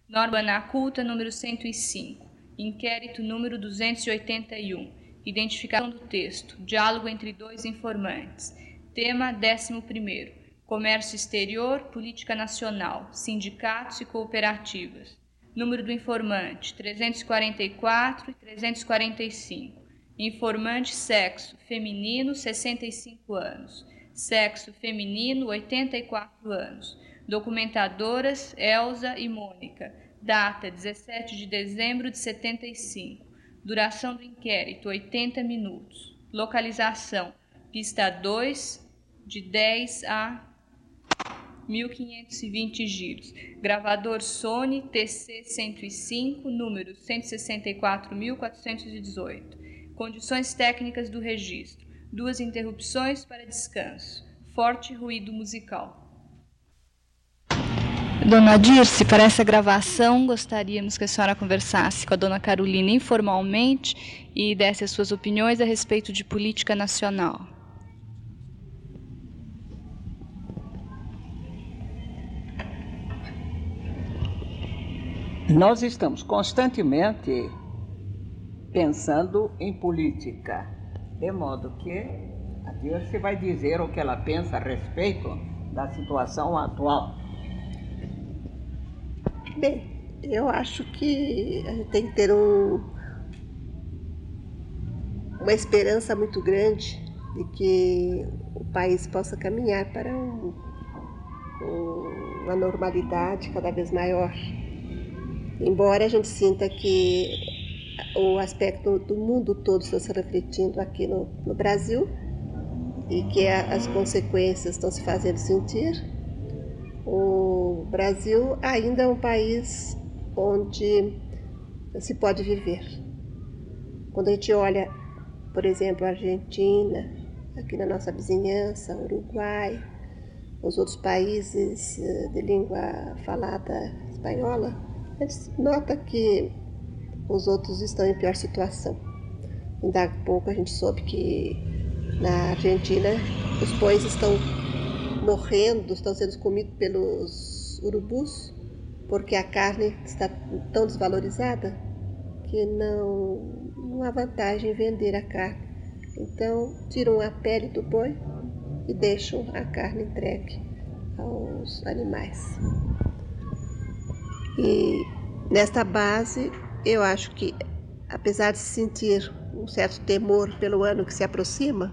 Norma na culta número 105, inquérito número 281, identificação do texto, diálogo entre dois informantes. Tema 11º, comércio exterior, política nacional, sindicatos e cooperativas. Número do informante, 344 e 345. Informante sexo feminino, 65 anos. Sexo feminino, 84 anos. Documentadoras Elza e Mônica. Data 17 de dezembro de 75. Duração do inquérito 80 minutos. Localização pista 2 de 10 a 1520 giros. Gravador Sony TC-105, número 164.418. Condições técnicas do registro. 2 interrupções para descanso. Forte ruído musical. Dona Dirce, para essa gravação, gostaríamos que a senhora conversasse com a dona Carolina informalmente e desse as suas opiniões a respeito de política nacional. Nós estamos constantemente pensando em política, de modo que a Dirce vai dizer o que ela pensa a respeito da situação atual. Bem, eu acho que a gente tem que ter uma esperança muito grande de que o país possa caminhar para uma normalidade cada vez maior. Embora a gente sinta que o aspecto do mundo todo está se refletindo aqui no Brasil e que as consequências estão se fazendo sentir, o Brasil ainda é um país onde se pode viver. Quando a gente olha, por exemplo, a Argentina, aqui na nossa vizinhança, Uruguai, os outros países de língua falada espanhola, a gente nota que os outros estão em pior situação. Ainda há pouco a gente soube que na Argentina os bois estão morrendo, estão sendo comidos pelos urubus, porque a carne está tão desvalorizada que não há vantagem em vender a carne. Então tiram a pele do boi e deixam a carne entregue aos animais. E nesta base, eu acho que, apesar de se sentir um certo temor pelo ano que se aproxima,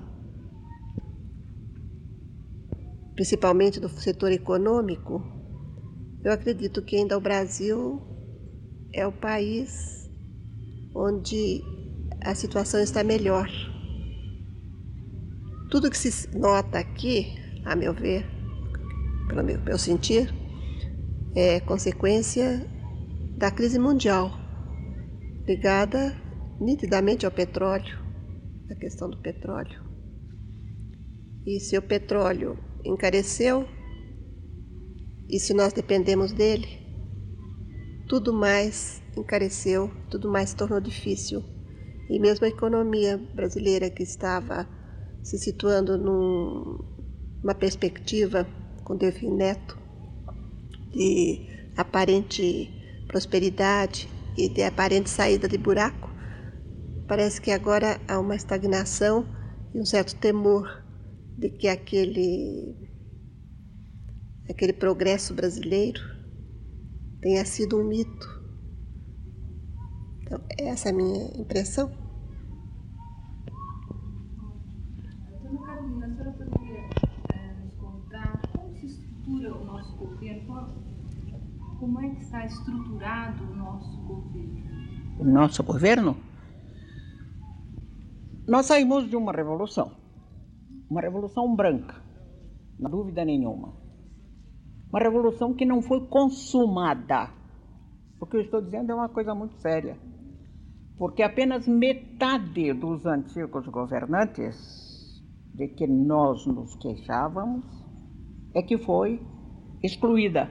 principalmente do setor econômico, eu acredito que ainda o Brasil é o país onde a situação está melhor. Tudo que se nota aqui, a meu ver, pelo meu sentir, é consequência da crise mundial, ligada nitidamente ao petróleo, à questão do petróleo. E se o petróleo encareceu, e se nós dependemos dele, tudo mais encareceu, tudo mais se tornou difícil. E mesmo a economia brasileira, que estava se situando numa perspectiva com Delfim Neto de aparente prosperidade e de aparente saída de buraco, parece que agora há uma estagnação e um certo temor de que aquele progresso brasileiro tenha sido um mito. Então, essa é a minha impressão. Dona Carolina, a senhora poderia nos contar como se estrutura o nosso governo? Como é que está estruturado o nosso governo? O nosso governo? Nós saímos de uma revolução branca, não há dúvida nenhuma. Uma revolução que não foi consumada. O que eu estou dizendo é uma coisa muito séria. Porque apenas metade dos antigos governantes, de que nós nos queixávamos, é que foi excluída.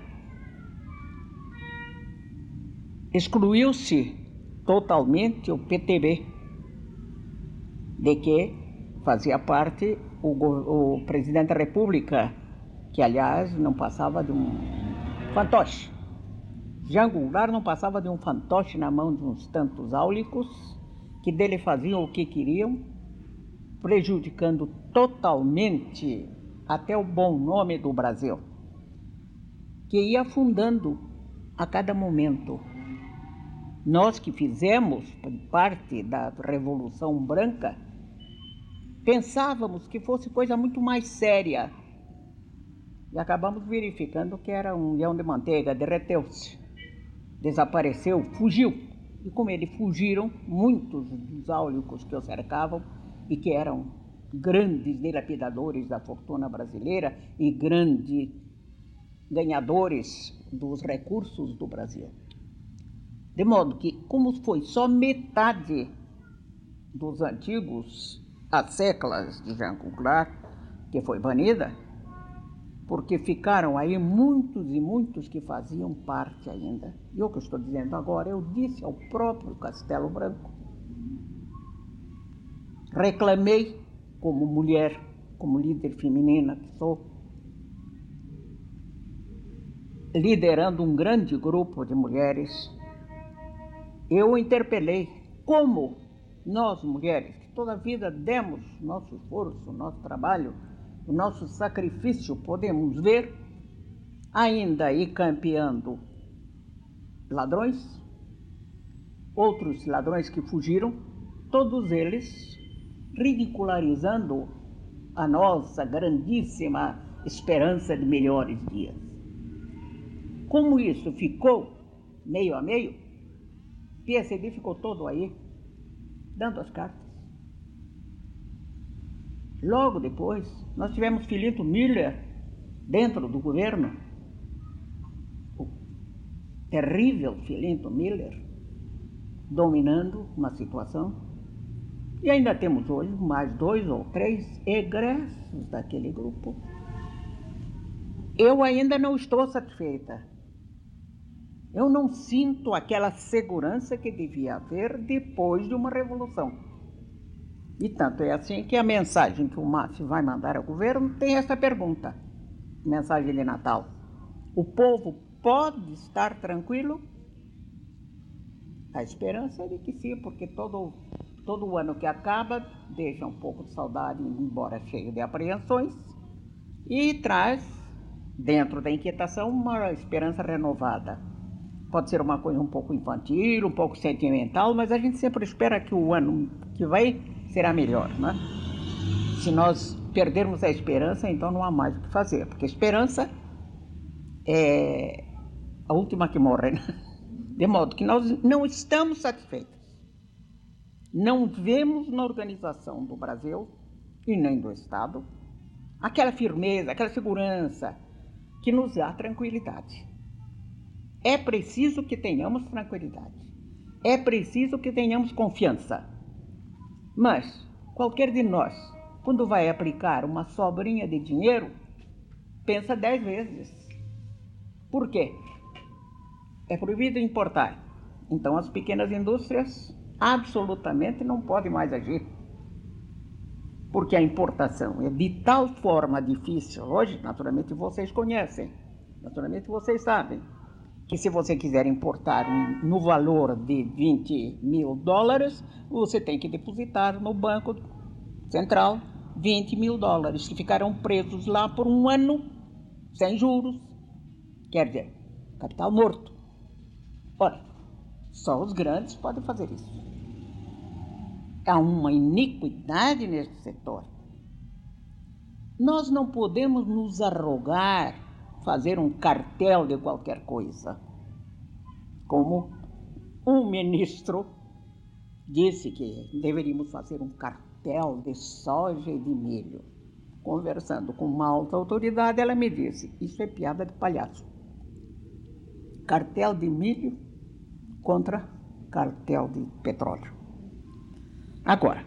Excluiu-se totalmente o PTB, de que fazia parte o presidente da República, que aliás não passava de um fantoche. Jango Goulart não passava de um fantoche na mão de uns tantos áulicos que dele faziam o que queriam, prejudicando totalmente até o bom nome do Brasil, que ia afundando a cada momento. Nós que fizemos parte da Revolução Branca, pensávamos que fosse coisa muito mais séria. E acabamos verificando que era um leão de manteiga, derreteu-se, desapareceu, fugiu. E como eles fugiram, muitos dos áulicos que o cercavam e que eram grandes dilapidadores da fortuna brasileira e grandes ganhadores dos recursos do Brasil. De modo que, como foi só metade dos antigos asseclas de Jango Goulart que foi banida, porque ficaram aí muitos e muitos que faziam parte ainda. E o que eu estou dizendo agora, eu disse ao próprio Castelo Branco. Reclamei como mulher, como líder feminina que sou, liderando um grande grupo de mulheres. Eu interpelei como nós, mulheres, que toda a vida demos nosso esforço, nosso trabalho, o nosso sacrifício, podemos ver, ainda ir campeando ladrões, outros ladrões que fugiram, todos eles ridicularizando a nossa grandíssima esperança de melhores dias. Como isso ficou meio a meio, PSD ficou todo aí, dando as cartas. Logo depois, nós tivemos Filinto Miller dentro do governo, o terrível Filinto Miller, dominando uma situação. E ainda temos hoje mais 2 ou 3 egressos daquele grupo. Eu ainda não estou satisfeita. Eu não sinto aquela segurança que devia haver depois de uma revolução. E tanto é assim que a mensagem que o Márcio vai mandar ao governo tem essa pergunta, mensagem de Natal. O povo pode estar tranquilo? A esperança é de que sim, porque todo ano que acaba deixa um pouco de saudade, embora cheio de apreensões, e traz, dentro da inquietação, uma esperança renovada. Pode ser uma coisa um pouco infantil, um pouco sentimental, mas a gente sempre espera que o ano que vai será melhor, né? Se nós perdermos a esperança, então não há mais o que fazer, porque a esperança é a última que morre, né? De modo que nós não estamos satisfeitos. Não vemos na organização do Brasil e nem do Estado aquela firmeza, aquela segurança que nos dá tranquilidade. É preciso que tenhamos tranquilidade. É preciso que tenhamos confiança. Mas qualquer de nós, quando vai aplicar uma sobrinha de dinheiro, pensa 10 vezes. Por quê? É proibido importar. Então as pequenas indústrias absolutamente não podem mais agir. Porque a importação é de tal forma difícil hoje, naturalmente vocês conhecem, naturalmente vocês sabem, que se você quiser importar no valor de $20.000, você tem que depositar no Banco Central $20.000, que ficarão presos lá por um ano, sem juros, quer dizer, capital morto. Ora, só os grandes podem fazer isso. Há uma iniquidade neste setor. Nós não podemos nos arrogar, fazer um cartel de qualquer coisa. Como um ministro disse que deveríamos fazer um cartel de soja e de milho. Conversando com uma alta autoridade, ela me disse, isso é piada de palhaço. Cartel de milho contra cartel de petróleo. Agora,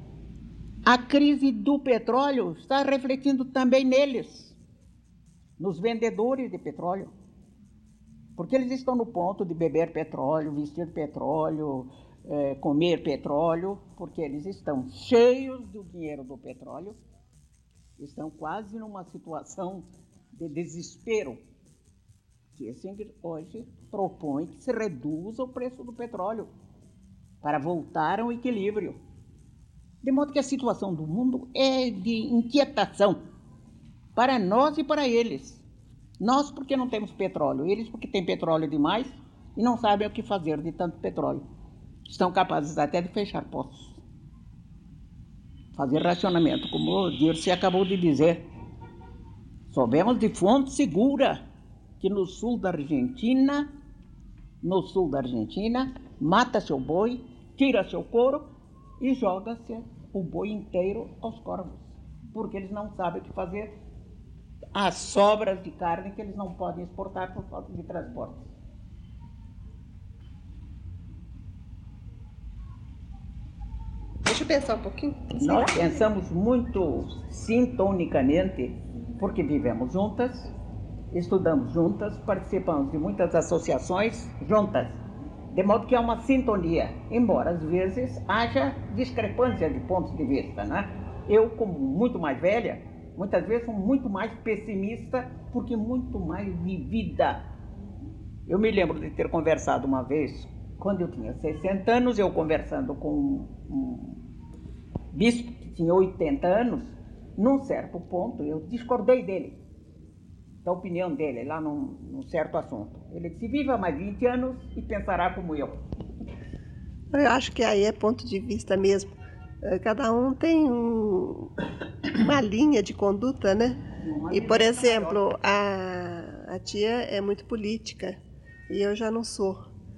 a crise do petróleo está refletindo também neles, nos vendedores de petróleo, porque eles estão no ponto de beber petróleo, vestir petróleo, comer petróleo, porque eles estão cheios do dinheiro do petróleo, estão quase numa situação de desespero, Kissinger hoje propõe que se reduza o preço do petróleo para voltar ao equilíbrio. De modo que a situação do mundo é de inquietação para nós e para eles. Nós porque não temos petróleo, eles porque têm petróleo demais e não sabem o que fazer de tanto petróleo. Estão capazes até de fechar poços, fazer racionamento, como o Dirce acabou de dizer. Soubemos de fonte segura que no sul da Argentina, mata seu boi, tira seu couro e joga-se o boi inteiro aos corvos, porque eles não sabem o que fazer. As sobras de carne que eles não podem exportar por falta de transporte. Deixa eu pensar um pouquinho. Nós pensamos muito sintonicamente, porque vivemos juntas, estudamos juntas, participamos de muitas associações juntas, de modo que há uma sintonia, embora às vezes haja discrepância de pontos de vista, né? Eu, como muito mais velha, muitas vezes sou muito mais pessimista, porque muito mais vivida. Eu me lembro de ter conversado uma vez, quando eu tinha 60 anos, eu conversando com um bispo que tinha 80 anos, num certo ponto eu discordei dele, da opinião dele, lá num certo assunto. Ele disse: viva mais 20 anos e pensará como eu. Eu acho que aí é ponto de vista mesmo. Cada um tem uma linha de conduta, né? E, por exemplo, a tia é muito política e eu já não sou.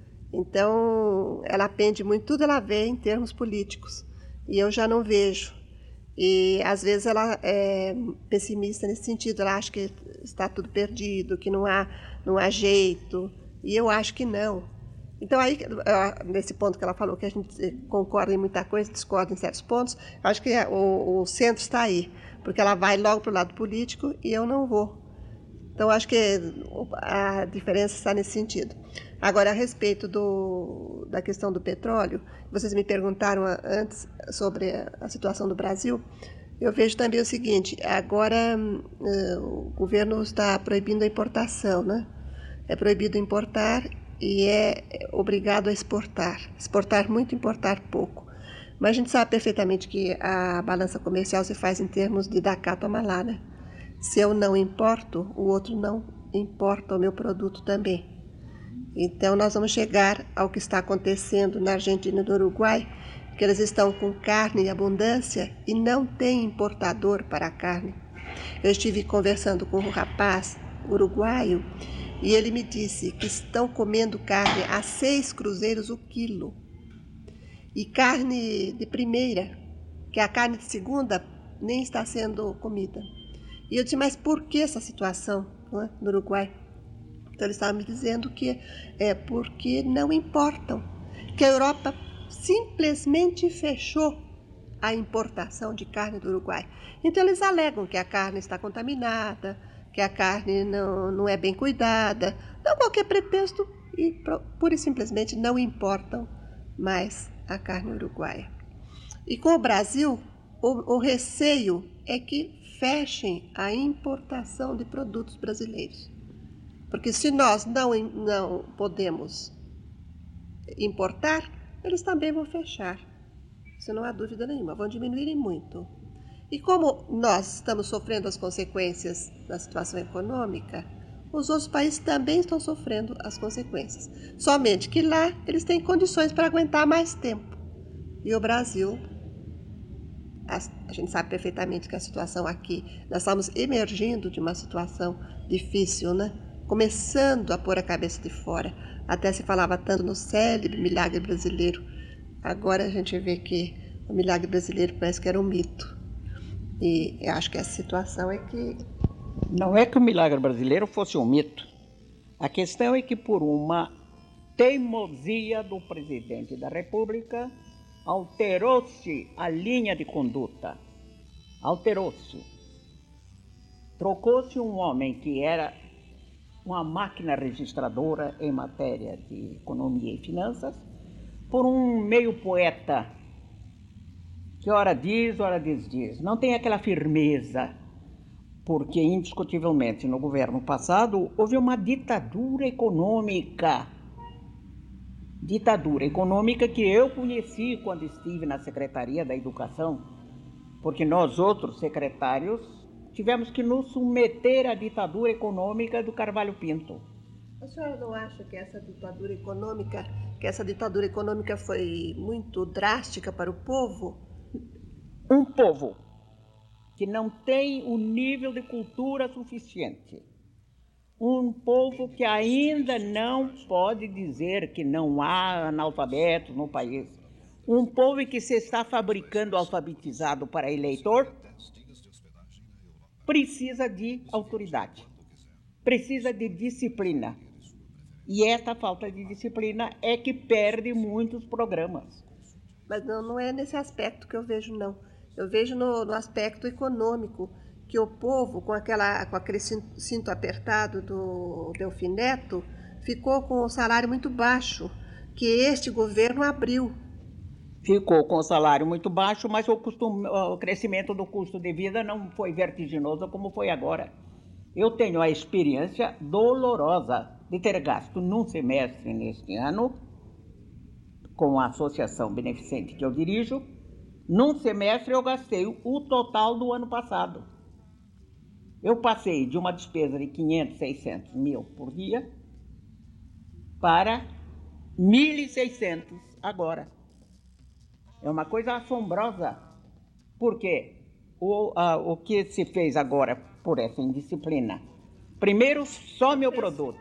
Então, ela pende muito, tudo ela vê em termos políticos e eu já não vejo. E, às vezes, ela é pessimista nesse sentido. Ela acha que está tudo perdido, que não há jeito. E eu acho que não. Então, aí, nesse ponto que ela falou, que a gente concorda em muita coisa, discorda em certos pontos, acho que o centro está aí, porque ela vai logo para o lado político e eu não vou. Então, acho que a diferença está nesse sentido. Agora, a respeito da questão do petróleo, vocês me perguntaram antes sobre a situação do Brasil, eu vejo também o seguinte: agora o governo está proibindo a importação, né? É proibido importar e é obrigado a exportar. Exportar muito, importar pouco. Mas a gente sabe perfeitamente que a balança comercial se faz em termos de dar cá, toma lá, né? Se eu não importo, o outro não importa o meu produto também. Então, nós vamos chegar ao que está acontecendo na Argentina e no Uruguai, que eles estão com carne em abundância e não tem importador para a carne. Eu estive conversando com um rapaz uruguaio e ele me disse que estão comendo carne a 6 cruzeiros o quilo. E carne de primeira, que a carne de segunda nem está sendo comida. E eu disse: mas por que essa situação, não é, no Uruguai? Então, eles estavam me dizendo que é porque não importam, que a Europa simplesmente fechou a importação de carne do Uruguai. Então, eles alegam que a carne está contaminada, que a carne não é bem cuidada, dão qualquer pretexto e pura e simplesmente não importam mais a carne uruguaia. E com o Brasil, o receio é que fechem a importação de produtos brasileiros. Porque se nós não podemos importar, eles também vão fechar. Isso não há dúvida nenhuma, vão diminuir muito. E como nós estamos sofrendo as consequências da situação econômica, os outros países também estão sofrendo as consequências. Somente que lá eles têm condições para aguentar mais tempo. E o Brasil, a gente sabe perfeitamente que a situação aqui, nós estamos emergindo de uma situação difícil, né? Começando a pôr a cabeça de fora. Até se falava tanto no célebre milagre brasileiro. Agora a gente vê que o milagre brasileiro parece que era um mito. E eu acho que a situação é que... Não é que o milagre brasileiro fosse um mito. A questão é que, por uma teimosia do presidente da República, alterou-se a linha de conduta. Alterou-se. Trocou-se um homem que era uma máquina registradora em matéria de economia e finanças por um meio poeta que ora diz, ora desdiz. Não tem aquela firmeza. porque indiscutivelmente no governo passado houve uma ditadura econômica. Ditadura econômica que eu conheci quando estive na Secretaria da Educação, porque nós outros secretários tivemos que nos submeter à ditadura econômica do Carvalho Pinto. A senhora não acha que essa ditadura econômica foi muito drástica para o povo? Um povo que não tem o nível de cultura suficiente, um povo que ainda não pode dizer que não há analfabetos no país, um povo que se está fabricando alfabetizado para eleitor, precisa de autoridade, precisa de disciplina. E esta falta de disciplina é que perde muitos programas. Mas não é nesse aspecto que eu vejo, não. Eu vejo no aspecto econômico, que o povo, com aquele cinto apertado do Delfim Neto, ficou com o salário muito baixo, que este governo abriu. Ficou com o salário muito baixo, mas o crescimento do custo de vida não foi vertiginoso como foi agora. Eu tenho a experiência dolorosa de ter gasto num semestre neste ano, com a associação beneficente que eu dirijo. Num semestre eu gastei o total do ano passado. Eu passei de uma despesa de 500, 600 mil por dia para 1.600 agora. É uma coisa assombrosa, porque o que se fez agora por essa indisciplina, primeiro some o produto,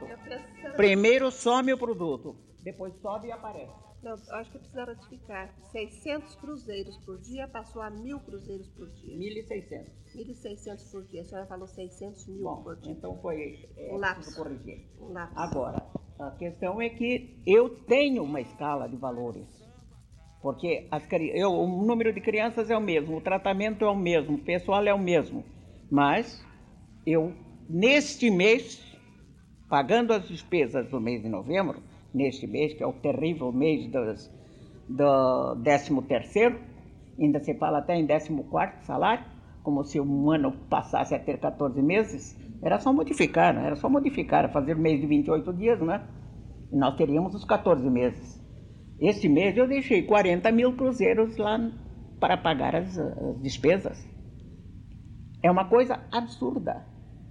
depois sobe e aparece. Não, acho que precisa ratificar. 600 cruzeiros por dia passou a 1.000 cruzeiros por dia. 1.600. 1.600 por dia. A senhora falou 600 mil por dia. Então foi um lápis. Corrigir. Um lápis. Agora, a questão é que eu tenho uma escala de valores. Porque o número de crianças é o mesmo, o tratamento é o mesmo, o pessoal é o mesmo. Mas eu, neste mês, pagando as despesas do mês de novembro, neste mês, que é o terrível mês do 13º, ainda se fala até em 14º salário, como se um ano passasse a ter 14 meses, era só modificar, né? Era só modificar, fazer mês de 28 dias, né? E nós teríamos os 14 meses. Este mês eu deixei 40 mil cruzeiros lá para pagar as despesas. É uma coisa absurda.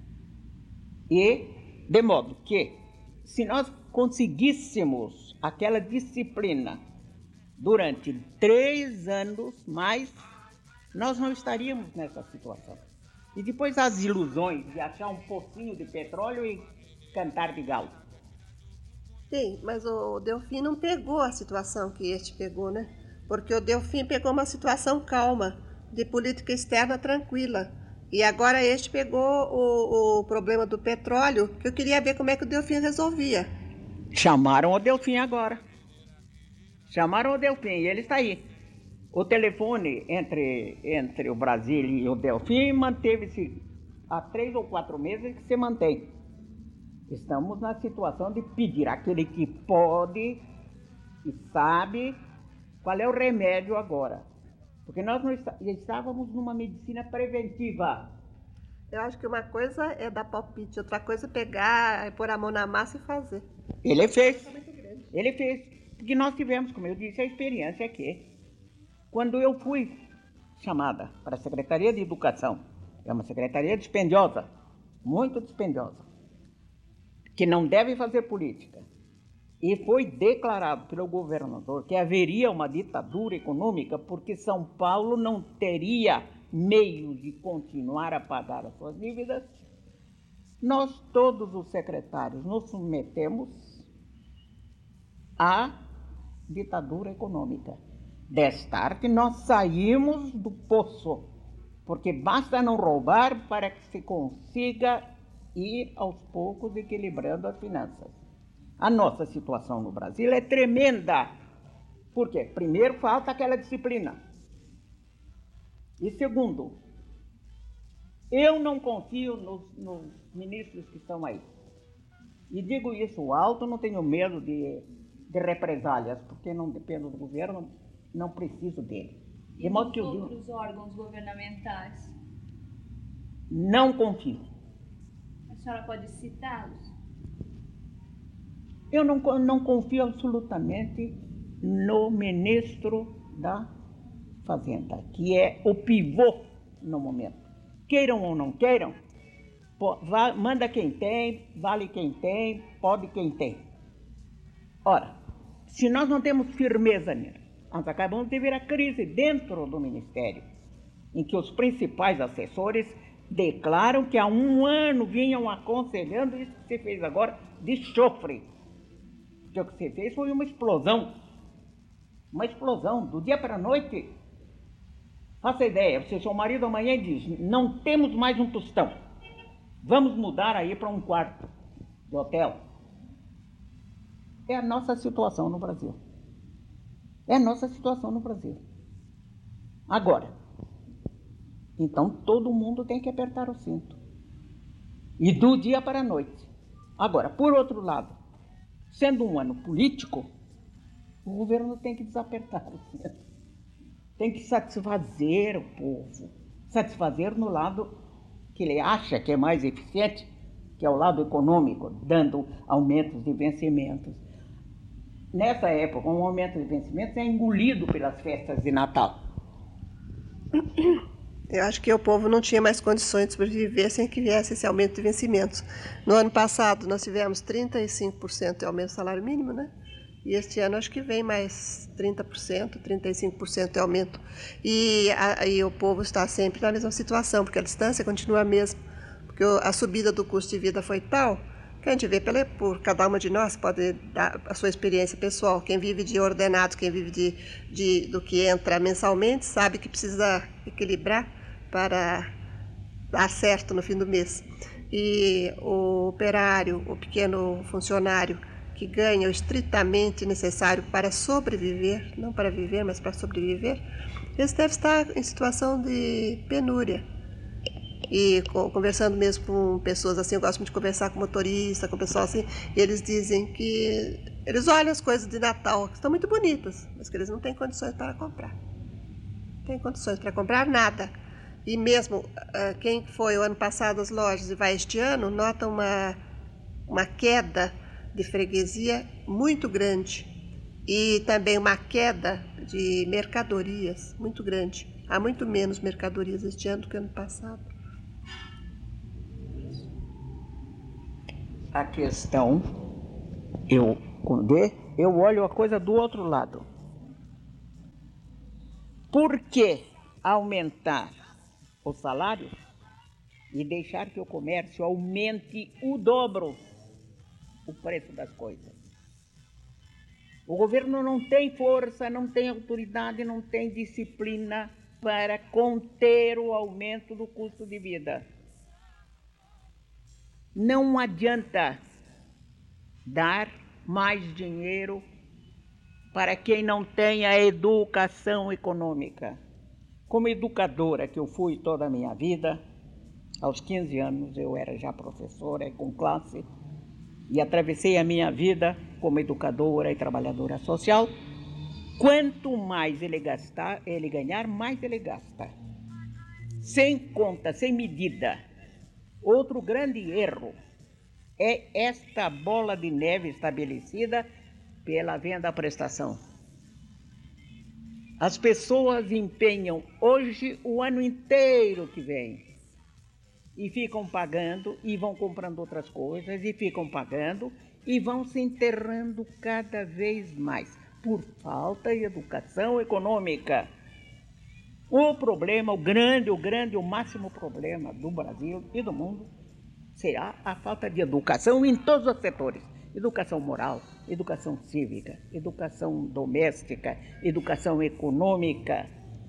E, de modo que, se nós conseguíssemos aquela disciplina durante 3 anos mais, nós não estaríamos nessa situação. E depois as ilusões de achar um pocinho de petróleo e cantar de galo. Sim, mas o Delfim não pegou a situação que este pegou, né? Porque o Delfim pegou uma situação calma, de política externa tranquila. E agora este pegou o problema do petróleo, que eu queria ver como é que o Delfim resolvia. Chamaram o Delfim agora. Chamaram o Delfim e ele está aí. O telefone entre o Brasil e o Delfim manteve-se há 3 ou 4 meses que se mantém. Estamos na situação de pedir àquele que pode e sabe qual é o remédio agora. Porque nós não estávamos numa medicina preventiva. Eu acho que uma coisa é dar palpite, outra coisa é pegar, pôr a mão na massa e fazer. Ele fez. Ele fez. Porque nós tivemos, como eu disse, a experiência que, quando eu fui chamada para a Secretaria de Educação, é uma secretaria dispendiosa, muito dispendiosa, que não deve fazer política, e foi declarado pelo governador que haveria uma ditadura econômica porque São Paulo não teria meios de continuar a pagar as suas dívidas, nós todos os secretários nos submetemos à ditadura econômica. Destarte, nós saímos do poço, porque basta não roubar para que se consiga ir aos poucos equilibrando as finanças. A nossa situação no Brasil é tremenda. Por quê? Primeiro, falta aquela disciplina. E segundo, eu não confio nos ministros que estão aí. E digo isso alto, não tenho medo de represálias, porque não dependo do governo, não preciso dele. E dos outros órgãos governamentais? Não confio. A senhora pode citá-los? Eu não confio absolutamente no ministro da Fazenda, que é o pivô no momento. Queiram ou não queiram, manda quem tem, vale quem tem, pode quem tem. Ora, se nós não temos firmeza nisso, nós acabamos de ver a crise dentro do Ministério, em que os principais assessores declaram que há um ano vinham aconselhando isso que você fez agora de chofre. Porque o que você fez foi uma explosão do dia para a noite. Faça ideia, você, seu marido amanhã diz, não temos mais um tostão, vamos mudar aí para um quarto de hotel. É a nossa situação no Brasil. É a nossa situação no Brasil. Agora, então todo mundo tem que apertar o cinto. E do dia para a noite. Agora, por outro lado, sendo um ano político, o governo tem que desapertar o cinto. Tem que satisfazer o povo. Satisfazer no lado que ele acha que é mais eficiente, que é o lado econômico, dando aumentos de vencimentos. Nessa época, um aumento de vencimentos é engolido pelas festas de Natal. Eu acho que o povo não tinha mais condições de sobreviver sem que viesse esse aumento de vencimentos. No ano passado, nós tivemos 35% de aumento do salário mínimo, né? E este ano acho que vem mais 30%, 35% de aumento. E o povo está sempre na mesma situação, porque a distância continua a mesma. Porque a subida do custo de vida foi tal que a gente vê por cada uma de nós, pode dar a sua experiência pessoal. Quem vive de ordenado, quem vive do que entra mensalmente, sabe que precisa equilibrar para dar certo no fim do mês. E o operário, o pequeno funcionário, que ganha o estritamente necessário para sobreviver, não para viver, mas para sobreviver, eles devem estar em situação de penúria. E conversando mesmo com pessoas assim, eu gosto muito de conversar com motorista, com pessoal assim, e eles dizem que eles olham as coisas de Natal, que estão muito bonitas, mas que eles não têm condições para comprar. Não têm condições para comprar nada. E mesmo quem foi o ano passado às lojas e vai este ano, nota uma queda de freguesia muito grande e também uma queda de mercadorias muito grande. Há muito menos mercadorias este ano do que ano passado. A questão, eu olho a coisa do outro lado. Por que aumentar o salário e deixar que o comércio aumente o dobro o preço das coisas? O governo não tem força, não tem autoridade, não tem disciplina para conter o aumento do custo de vida. Não adianta dar mais dinheiro para quem não tem a educação econômica. Como educadora que eu fui toda a minha vida, aos 15 anos eu era já professora com classe e atravessei a minha vida como educadora e trabalhadora social. Quanto mais ele ganhar, mais ele gasta. Sem conta, sem medida. Outro grande erro é esta bola de neve estabelecida pela venda à prestação. As pessoas empenham hoje o ano inteiro que vem e ficam pagando e vão comprando outras coisas e ficam pagando e vão se enterrando cada vez mais por falta de educação econômica. O problema, o máximo problema do Brasil e do mundo será a falta de educação em todos os setores. Educação moral, educação cívica, educação doméstica, educação econômica.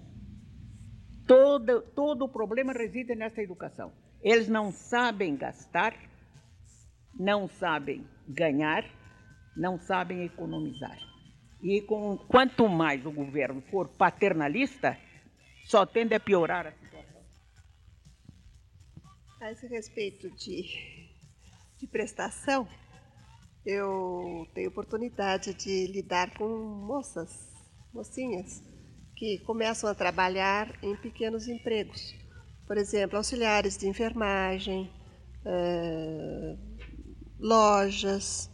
Todo o problema reside nessa educação. Eles não sabem gastar, não sabem ganhar, não sabem economizar. E quanto mais o governo for paternalista, só tende a piorar a situação. A esse respeito de prestação, eu tenho oportunidade de lidar com mocinhas, que começam a trabalhar em pequenos empregos. Por exemplo, auxiliares de enfermagem, lojas,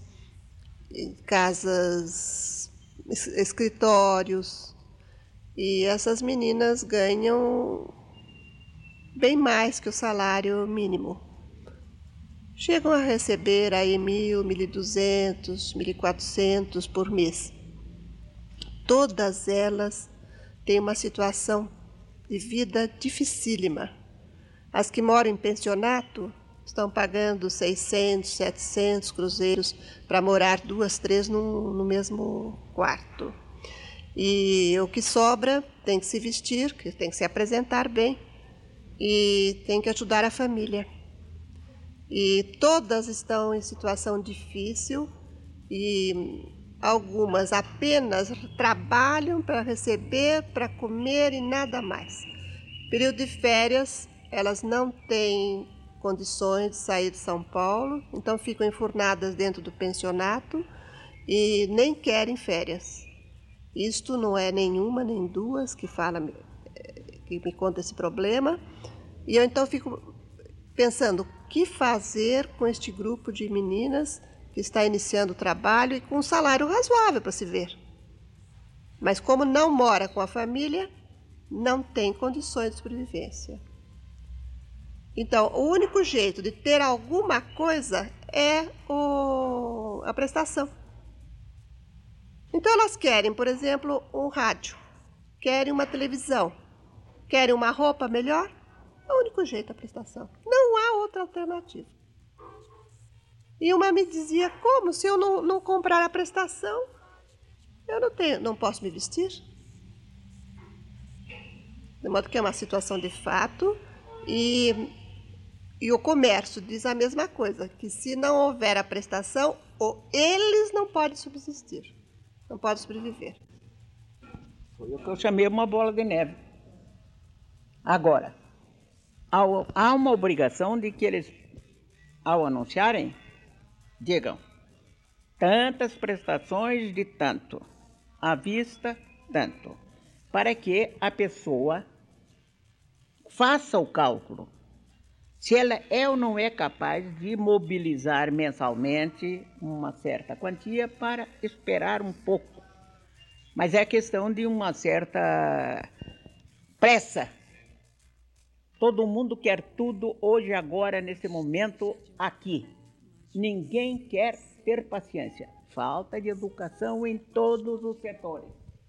casas, escritórios. E essas meninas ganham bem mais que o salário mínimo. Chegam a receber aí 1.000, 1.200, 1.400 por mês. Todas elas têm uma situação de vida dificílima. As que moram em pensionato estão pagando 600, 700 cruzeiros para morar 2, 3 no mesmo quarto. E o que sobra tem que se vestir, tem que se apresentar bem e tem que ajudar a família. E todas estão em situação difícil e algumas apenas trabalham para receber, para comer e nada mais. Período de férias, elas não têm condições de sair de São Paulo, então ficam enfurnadas dentro do pensionato e nem querem férias. Isto não é nenhuma nem duas que me conta esse problema. E eu então fico pensando o que fazer com este grupo de meninas que está iniciando o trabalho e com um salário razoável para se ver. Mas como não mora com a família, não tem condições de sobrevivência. Então, o único jeito de ter alguma coisa é a prestação. Então, elas querem, por exemplo, um rádio, querem uma televisão, querem uma roupa melhor. É o único jeito a prestação. Não há outra alternativa. E uma me dizia, como? Se eu não comprar a prestação, eu não posso me vestir? De modo que é uma situação de fato. E o comércio diz a mesma coisa, que se não houver a prestação, eles não podem subsistir, não podem sobreviver. Foi o que eu chamei uma bola de neve. Agora, há uma obrigação de que eles, ao anunciarem, digam tantas prestações de tanto, à vista tanto, para que a pessoa faça o cálculo. Se ela é ou não é capaz de mobilizar mensalmente uma certa quantia para esperar um pouco. Mas é questão de uma certa pressa. Todo mundo quer tudo hoje, agora, nesse momento, aqui. Ninguém quer ter paciência. Falta de educação em todos os setores.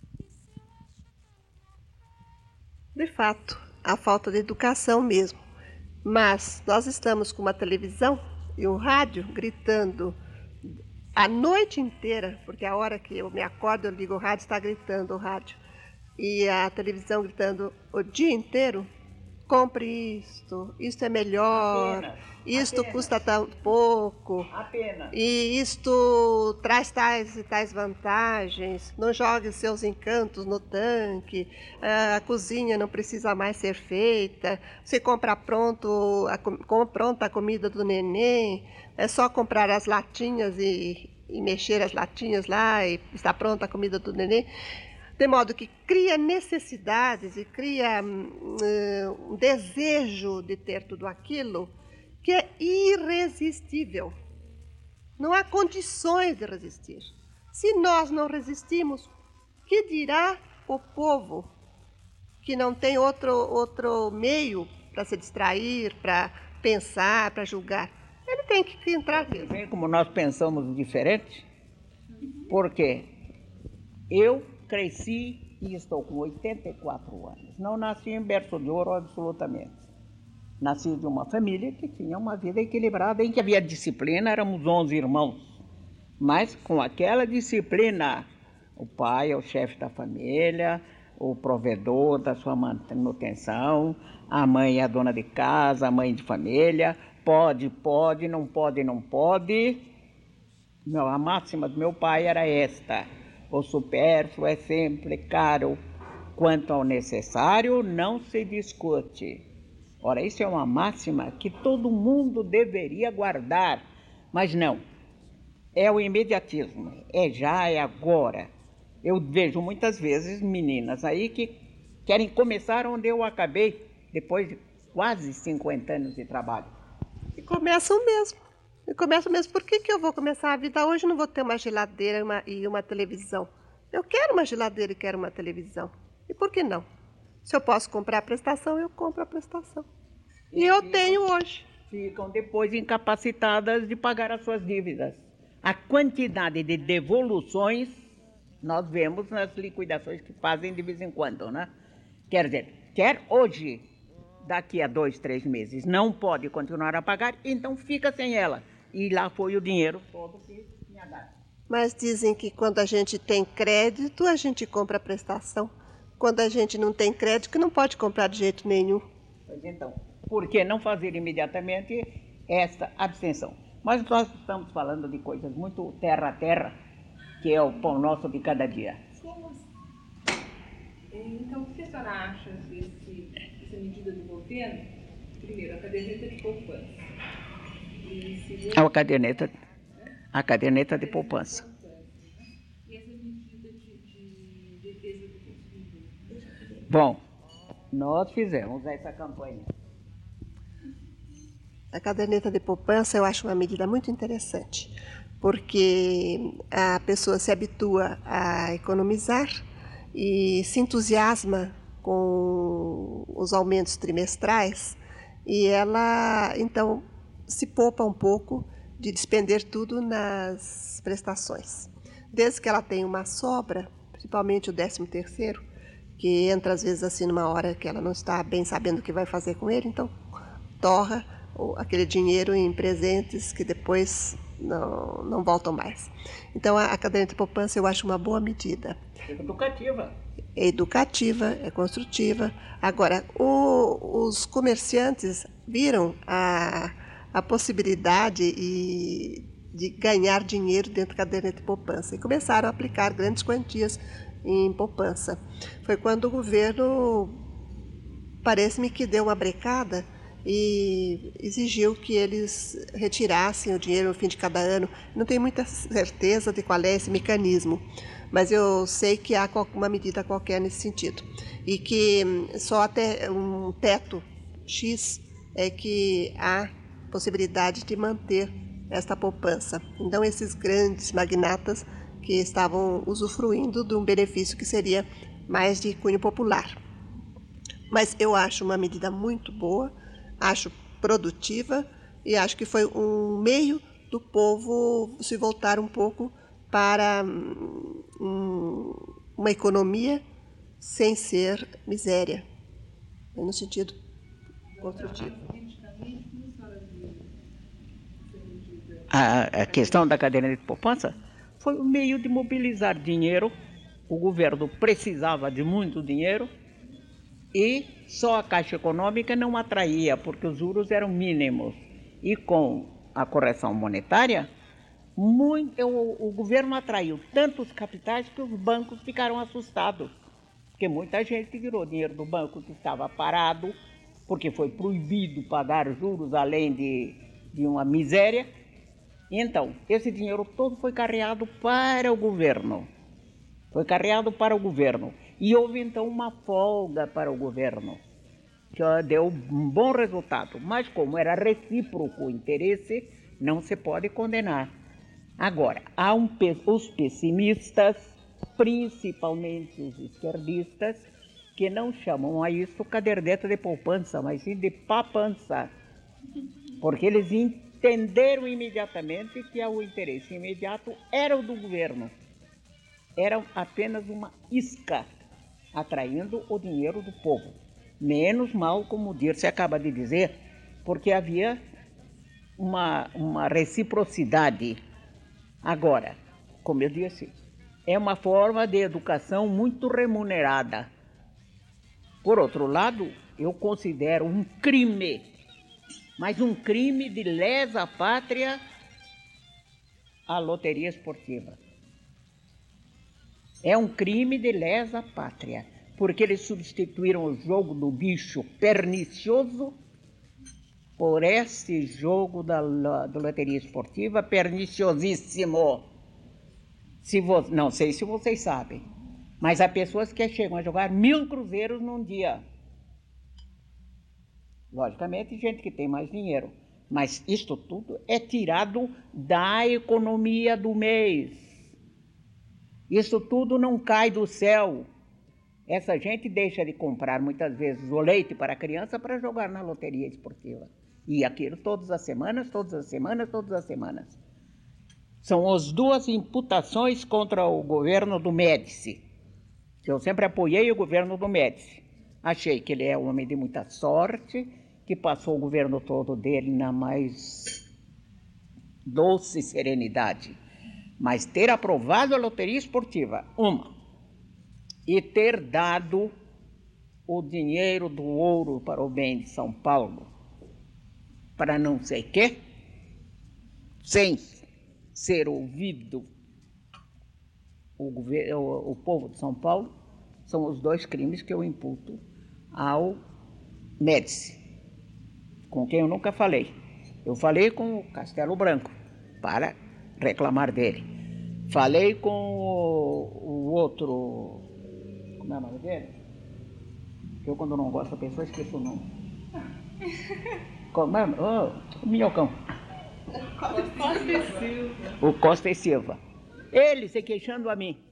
De fato, há falta de educação mesmo. Mas nós estamos com uma televisão e um rádio gritando a noite inteira, porque a hora que eu me acordo, eu ligo o rádio, está gritando o rádio. E a televisão gritando o dia inteiro, compre isto é melhor, isto custa tão pouco, e isto traz tais e tais vantagens, não jogue seus encantos no tanque, a cozinha não precisa mais ser feita, você compra pronta a comida do neném, é só comprar as latinhas e mexer as latinhas lá e está pronta a comida do neném. De modo que cria necessidades e cria um desejo de ter tudo aquilo que é irresistível. Não há condições de resistir. Se nós não resistimos, que dirá o povo que não tem outro meio para se distrair, para pensar, para julgar? Ele tem que entrar mesmo. Bem, como nós pensamos diferente, porque eu cresci e estou com 84 anos. Não nasci em berço de ouro absolutamente. Nasci de uma família que tinha uma vida equilibrada, em que havia disciplina, éramos 11 irmãos. Mas com aquela disciplina, o pai é o chefe da família, o provedor da sua manutenção, a mãe é a dona de casa, a mãe de família, pode, não pode, não pode. A máxima do meu pai era esta: o supérfluo é sempre caro, quanto ao necessário não se discute. Ora, isso é uma máxima que todo mundo deveria guardar, mas não. É o imediatismo, é já, é agora. Eu vejo muitas vezes meninas aí que querem começar onde eu acabei, depois de quase 50 anos de trabalho. E começam mesmo. E começam mesmo. Por que que eu vou começar a vida hoje e não vou ter uma geladeira e uma televisão? Eu quero uma geladeira e quero uma televisão. E por que não? Se eu posso comprar a prestação, eu compro a prestação. E eu tenho hoje. Ficam depois incapacitadas de pagar as suas dívidas. A quantidade de devoluções nós vemos nas liquidações que fazem de vez em quando, né? Quer dizer, quer hoje, daqui a 2, 3 meses, não pode continuar a pagar, então fica sem ela. E lá foi o dinheiro todo que tinha dado. Mas dizem que quando a gente tem crédito, a gente compra a prestação. Quando a gente não tem crédito, não pode comprar de jeito nenhum. Pois então, por que não fazer imediatamente esta abstenção? Mas nós estamos falando de coisas muito terra a terra, que é o pão nosso de cada dia. Então, o que a senhora acha dessa medida do governo? Primeiro, a caderneta de poupança. E segundo, A caderneta de poupança. E essa medida de defesa do consumidor? Bom, nós fizemos essa campanha. A caderneta de poupança eu acho uma medida muito interessante, porque a pessoa se habitua a economizar e se entusiasma com os aumentos trimestrais e ela, então, se poupa um pouco de despender tudo nas prestações. Desde que ela tenha uma sobra, principalmente o 13º, que entra às vezes assim numa hora que ela não está bem sabendo o que vai fazer com ele, então torra aquele dinheiro em presentes que depois não voltam mais. Então a caderneta de poupança eu acho uma boa medida. Educativa. É educativa, é construtiva. Agora, os comerciantes viram a possibilidade de ganhar dinheiro dentro da caderneta de poupança e começaram a aplicar grandes quantias em poupança. Foi quando o governo, parece-me que deu uma brecada e exigiu que eles retirassem o dinheiro no fim de cada ano. Não tenho muita certeza de qual é esse mecanismo, mas eu sei que há uma medida qualquer nesse sentido. E que só até um teto X é que há possibilidade de manter esta poupança. Então, esses grandes magnatas que estavam usufruindo de um benefício que seria mais de cunho popular. Mas eu acho uma medida muito boa, acho produtiva e acho que foi um meio do povo se voltar um pouco para uma economia sem ser miséria, no sentido construtivo. A questão da caderneta de poupança foi um meio de mobilizar dinheiro. O governo precisava de muito dinheiro e só a Caixa Econômica não atraía, porque os juros eram mínimos. E com a correção monetária, o governo atraiu tantos capitais que os bancos ficaram assustados. Porque muita gente tirou dinheiro do banco que estava parado, porque foi proibido pagar juros além de uma miséria. Então, esse dinheiro todo foi carreado para o governo. Foi carreado para o governo. E houve, então, uma folga para o governo, que deu um bom resultado. Mas, como era recíproco o interesse, não se pode condenar. Agora, há os pessimistas, principalmente os esquerdistas, que não chamam a isso caderneta de poupança, mas sim de papança. Porque eles entenderam imediatamente que o interesse imediato era o do governo. Era apenas uma isca atraindo o dinheiro do povo. Menos mal, como o Dirce acaba de dizer, porque havia uma reciprocidade. Agora, como eu disse, é uma forma de educação muito remunerada. Por outro lado, eu considero um crime, mas um crime de lesa pátria, a loteria esportiva. É um crime de lesa pátria, porque eles substituíram o jogo do bicho pernicioso por esse jogo da loteria esportiva perniciosíssimo. Não sei se vocês sabem, mas há pessoas que chegam a jogar 1000 cruzeiros num dia. Logicamente, gente que tem mais dinheiro. Mas isto tudo é tirado da economia do mês. Isso tudo não cai do céu. Essa gente deixa de comprar muitas vezes o leite para a criança para jogar na loteria esportiva. E aquilo todas as semanas, todas as semanas, todas as semanas. São as duas imputações contra o governo do Médici. Eu sempre apoiei o governo do Médici. Achei que ele é um homem de muita sorte, que passou o governo todo dele na mais doce serenidade. Mas ter aprovado a loteria esportiva, e ter dado o dinheiro do ouro para o bem de São Paulo, para não sei quê, sem ser ouvido o povo de São Paulo, são os dois crimes que eu imputo ao Médici, com quem eu nunca falei. Eu falei com o Castelo Branco para reclamar dele. Falei com o outro, como é o nome dele? Eu, quando não gosto da pessoa, esqueço o nome. Como é? O Minhocão. Costa e Silva. O Costa e Silva. Ele se queixando a mim.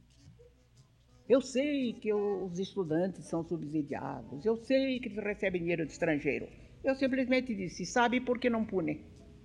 Eu sei que os estudantes são subsidiados, eu sei que eles recebem dinheiro de estrangeiro. Eu simplesmente disse, sabe por que não pune?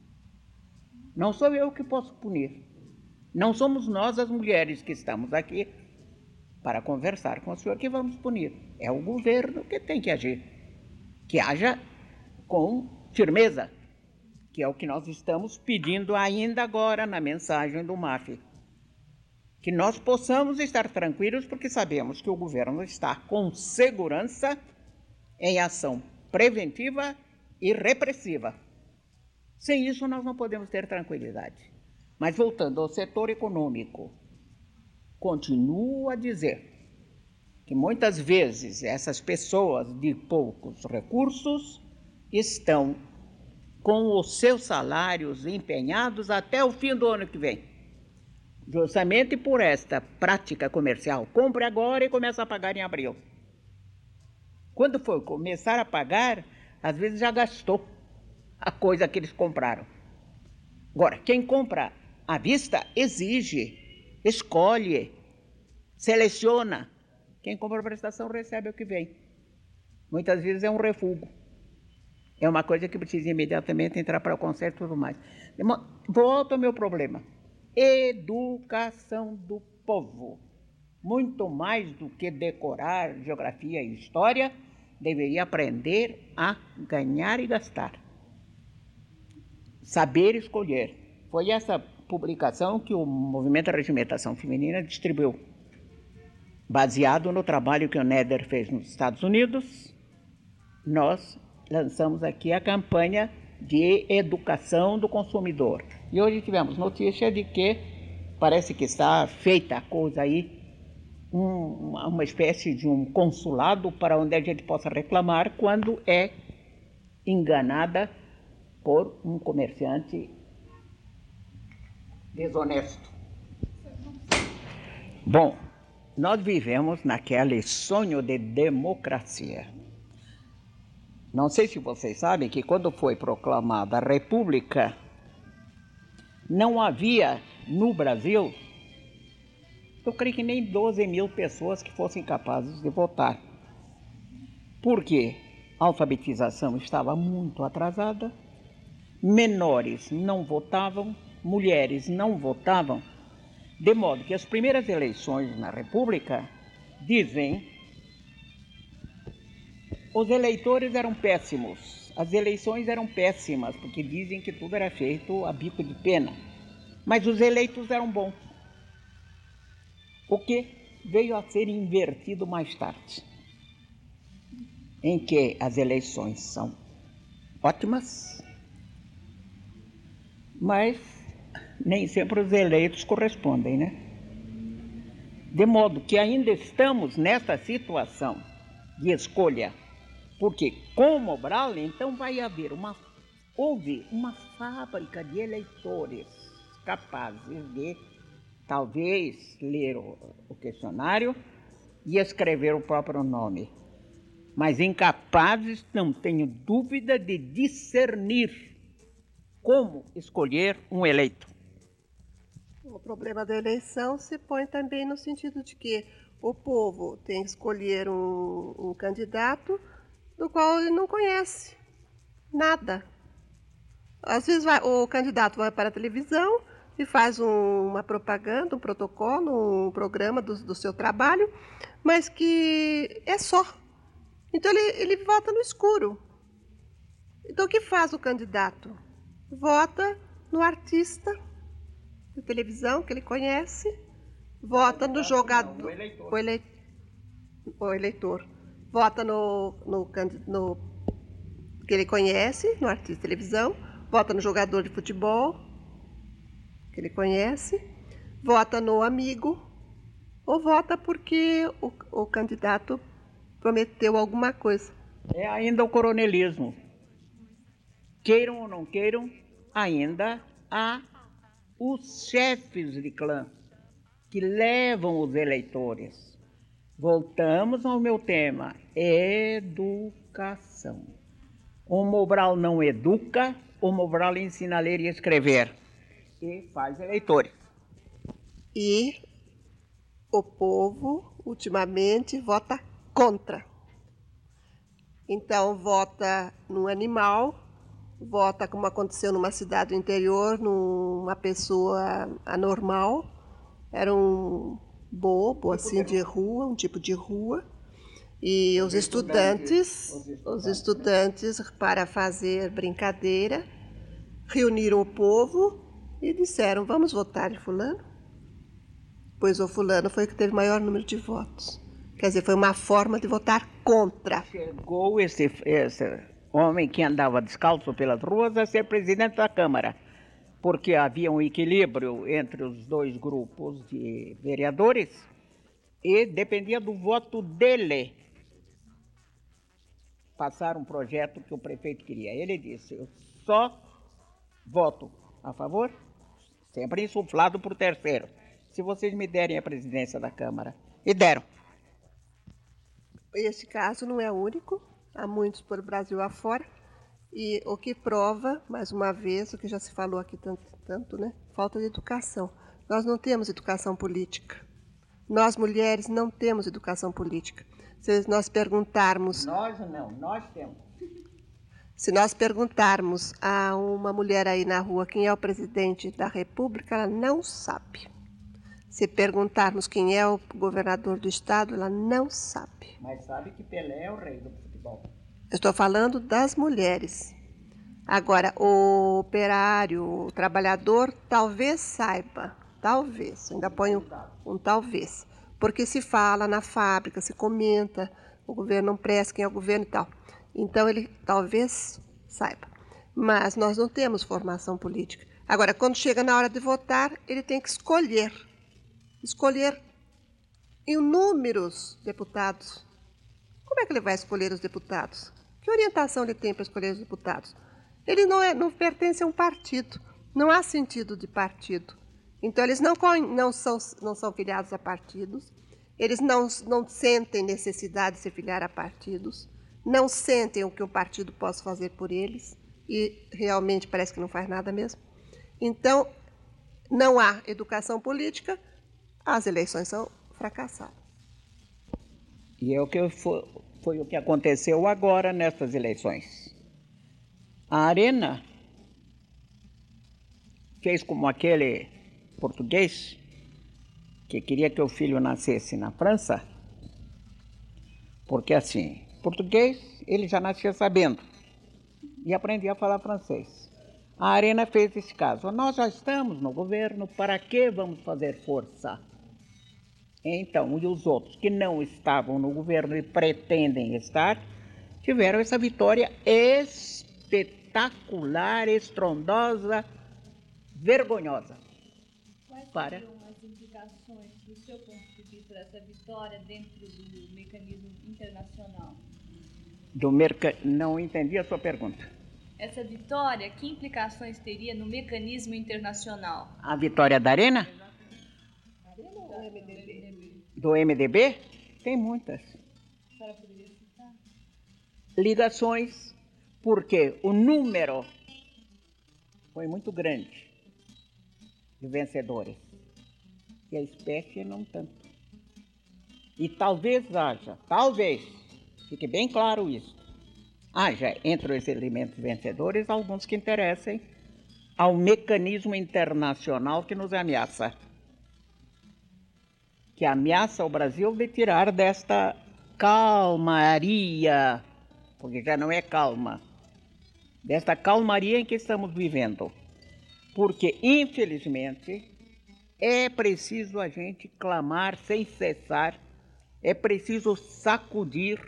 Não sou eu que posso punir. Não somos nós, as mulheres, que estamos aqui para conversar com o senhor que vamos punir. É o governo que tem que agir. Que haja com firmeza, que é o que nós estamos pedindo ainda agora na mensagem do MAF. Que nós possamos estar tranquilos porque sabemos que o governo está com segurança em ação preventiva e repressiva. Sem isso nós não podemos ter tranquilidade. Mas voltando ao setor econômico, continuo a dizer que muitas vezes essas pessoas de poucos recursos estão com os seus salários empenhados até o fim do ano que vem. Justamente por esta prática comercial. Compre agora e começa a pagar em abril. Quando for começar a pagar, às vezes já gastou a coisa que eles compraram. Agora, quem compra à vista exige, escolhe, seleciona. Quem compra a prestação recebe o que vem. Muitas vezes é um refúgio. É uma coisa que precisa imediatamente entrar para o conserto e tudo mais. Volto ao meu problema. Educação do povo. Muito mais do que decorar geografia e história, deveria aprender a ganhar e gastar. Saber escolher. Foi essa publicação que o Movimento da Regimentação Feminina distribuiu. Baseado no trabalho que o Neder fez nos Estados Unidos, nós lançamos aqui a campanha de educação do consumidor. E hoje tivemos notícia de que parece que está feita a coisa aí, uma espécie de um consulado para onde a gente possa reclamar quando é enganada por um comerciante desonesto. Bom, nós vivemos naquele sonho de democracia. Não sei se vocês sabem que quando foi proclamada a República, não havia no Brasil, eu creio que nem 12 mil pessoas que fossem capazes de votar. Por quê? A alfabetização estava muito atrasada, menores não votavam, mulheres não votavam, de modo que as primeiras eleições na República, dizem, os eleitores eram péssimos, as eleições eram péssimas, porque dizem que tudo era feito a bico de pena, mas os eleitos eram bons, o que veio a ser invertido mais tarde, em que as eleições são ótimas, mas nem sempre os eleitos correspondem, né? De modo que ainda estamos nessa situação de escolha. Porque com o Mobral, então, houve uma fábrica de eleitores capazes de, talvez, ler o questionário e escrever o próprio nome. mas incapazes, não tenho dúvida, de discernir como escolher um eleito. O problema da eleição se põe também no sentido de que o povo tem que escolher um candidato do qual ele não conhece nada. Às vezes o candidato vai para a televisão e faz uma propaganda, um protocolo, um programa do seu trabalho, mas que é só. Então ele vota no escuro. Então o que faz o candidato? Vota no artista de televisão que ele conhece, vota no jogador, o eleitor, vota no que ele conhece, no artista de televisão, vota no jogador de futebol que ele conhece, vota no amigo, ou vota porque o candidato prometeu alguma coisa. É ainda o coronelismo. Queiram ou não queiram, ainda há os chefes de clã que levam os eleitores. Voltamos ao meu tema, educação. O Mobral não educa, o Mobral ensina a ler e escrever e faz eleitores. E o povo, ultimamente, vota contra. Então, vota num animal, vota como aconteceu numa cidade do interior, numa pessoa anormal. Era um bobo, assim, de rua, um tipo de rua. E os estudantes, para fazer brincadeira, reuniram o povo e disseram, vamos votar em fulano? Pois o fulano foi o que teve maior número de votos. Quer dizer, foi uma forma de votar contra. Chegou esse homem que andava descalço pelas ruas a ser presidente da Câmara, porque havia um equilíbrio entre os dois grupos de vereadores e dependia do voto dele passar um projeto que o prefeito queria. Ele disse, eu só voto a favor, sempre insuflado por terceiro, se vocês me derem a presidência da Câmara. E deram. Esse caso não é único, há muitos por Brasil afora, e o que prova, mais uma vez, o que já se falou aqui tanto, né? Falta de educação. Nós não temos educação política. Nós, mulheres, não temos educação política. Se nós perguntarmos... Nós não, nós temos. Se nós perguntarmos a uma mulher aí na rua quem é o presidente da República, ela não sabe. Se perguntarmos quem é o governador do estado, ela não sabe. Mas sabe que Pelé é o rei do futebol. Eu estou falando das mulheres. Agora, o operário, o trabalhador, talvez saiba. Talvez. Ainda põe um talvez. Porque se fala na fábrica, se comenta, o governo não presta, quem é o governo e tal. Então, ele talvez saiba. Mas nós não temos formação política. Agora, quando chega na hora de votar, ele tem que escolher inúmeros deputados. Como é que ele vai escolher os deputados? Que orientação ele tem para escolher os deputados? Ele não pertence a um partido, não há sentido de partido. Então, eles não são filiados a partidos, eles não sentem necessidade de se filiar a partidos, não sentem o que um partido possa fazer por eles, e realmente parece que não faz nada mesmo. Então, não há educação política, as eleições são fracassadas. E foi o que aconteceu agora nessas eleições. A Arena fez como aquele português que queria que o filho nascesse na França, porque assim, português ele já nascia sabendo e aprendia a falar francês. A Arena fez esse caso. Nós já estamos no governo, para que vamos fazer força? Então, e os outros que não estavam no governo e pretendem estar, tiveram essa vitória espetacular, estrondosa, vergonhosa. Quais seriam as implicações, do seu ponto de vista, dessa vitória dentro do mecanismo internacional? Não entendi a sua pergunta. Essa vitória, que implicações teria no mecanismo internacional? A vitória da Arena? Do MDB? Tem muitas. A senhora poderia citar? ligações, porque o número foi muito grande de vencedores e a espécie não tanto. E talvez, fique bem claro isso, haja entre os elementos vencedores alguns que interessem ao mecanismo internacional que nos ameaça. Que ameaça o Brasil de tirar desta calmaria, porque já não é calma, desta calmaria em que estamos vivendo. Porque, infelizmente, é preciso a gente clamar sem cessar, é preciso sacudir.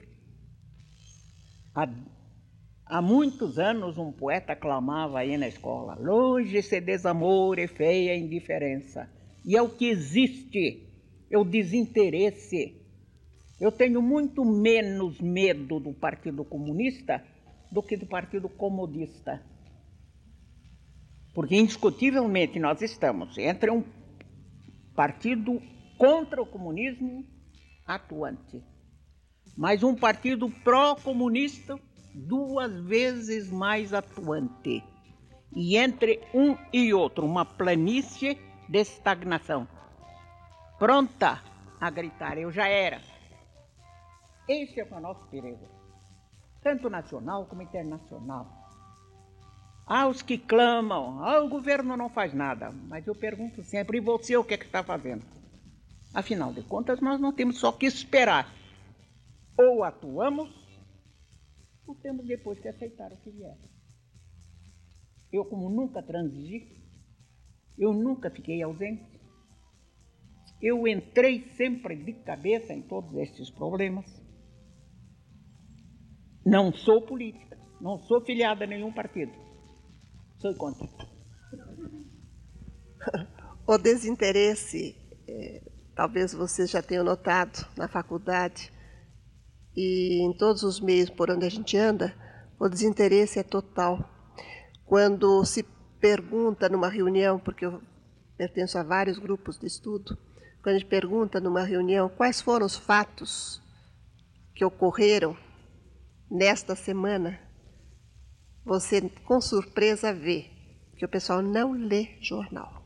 Há muitos anos um poeta clamava aí na escola: longe esse desamor e feia indiferença. E é o que existe, é o desinteresse. Eu tenho muito menos medo do Partido Comunista do que do Partido Comodista. Porque indiscutivelmente nós estamos entre um partido contra o comunismo atuante, mas um partido pró-comunista 2 vezes mais atuante. E entre um e outro, uma planície de estagnação, pronta a gritar: eu já era. Esse é o nosso perigo, tanto nacional como internacional. Há os que clamam: o governo não faz nada. Mas eu pergunto sempre: e você, o que é que está fazendo? Afinal de contas, nós não temos só que esperar. Ou atuamos, ou temos depois que aceitar o que vier. Eu, como nunca transigi, eu nunca fiquei ausente, eu entrei sempre de cabeça em todos estes problemas. Não sou política, não sou filiada a nenhum partido. Sou contra. O desinteresse, talvez vocês já tenham notado na faculdade e em todos os meios por onde a gente anda, o desinteresse é total. Quando se pergunta numa reunião, porque eu pertenço a vários grupos de estudo, quando a gente pergunta numa reunião quais foram os fatos que ocorreram nesta semana, você com surpresa vê que o pessoal não lê jornal.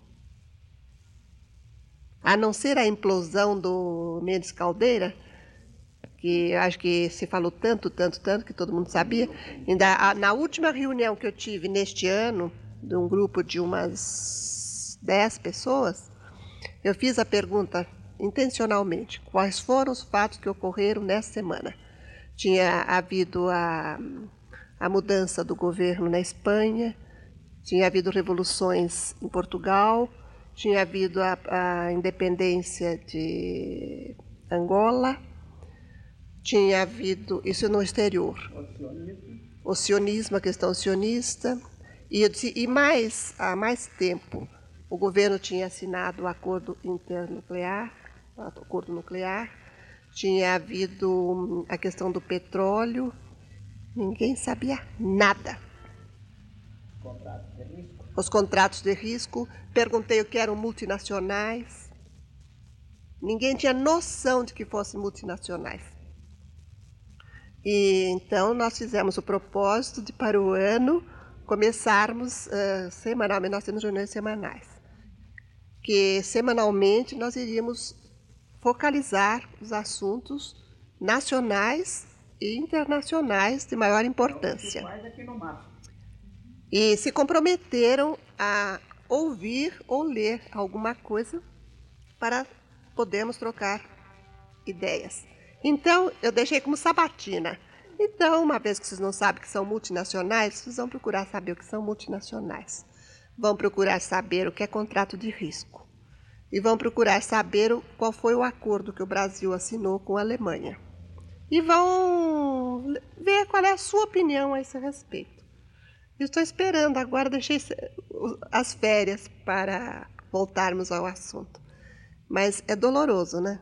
A não ser a implosão do Mendes Caldeira, que acho que se falou tanto, que todo mundo sabia. Ainda na última reunião que eu tive neste ano, de um grupo de umas 10 pessoas, eu fiz a pergunta intencionalmente: quais foram os fatos que ocorreram nessa semana? Tinha havido a mudança do governo na Espanha, tinha havido revoluções em Portugal, tinha havido a independência de Angola, tinha havido, isso no exterior, o cionismo, a questão sionista, e mais, há mais tempo, o governo tinha assinado o acordo internuclear, o acordo nuclear, tinha havido a questão do petróleo, ninguém sabia nada. Os contratos de risco, perguntei o que eram multinacionais, ninguém tinha noção de que fossem multinacionais. E então nós fizemos o propósito de, para o ano, começarmos semanalmente, nós temos reuniões semanais, que semanalmente nós iríamos focalizar os assuntos nacionais e internacionais de maior importância. E se comprometeram a ouvir ou ler alguma coisa para podermos trocar ideias. Então, eu deixei como sabatina. Então, uma vez que vocês não sabem que são multinacionais, vocês vão procurar saber o que são multinacionais. Vão procurar saber o que é contrato de risco. E vão procurar saber qual foi o acordo que o Brasil assinou com a Alemanha. E vão ver qual é a sua opinião a esse respeito. Eu estou esperando agora, deixei as férias para voltarmos ao assunto. Mas é doloroso, né?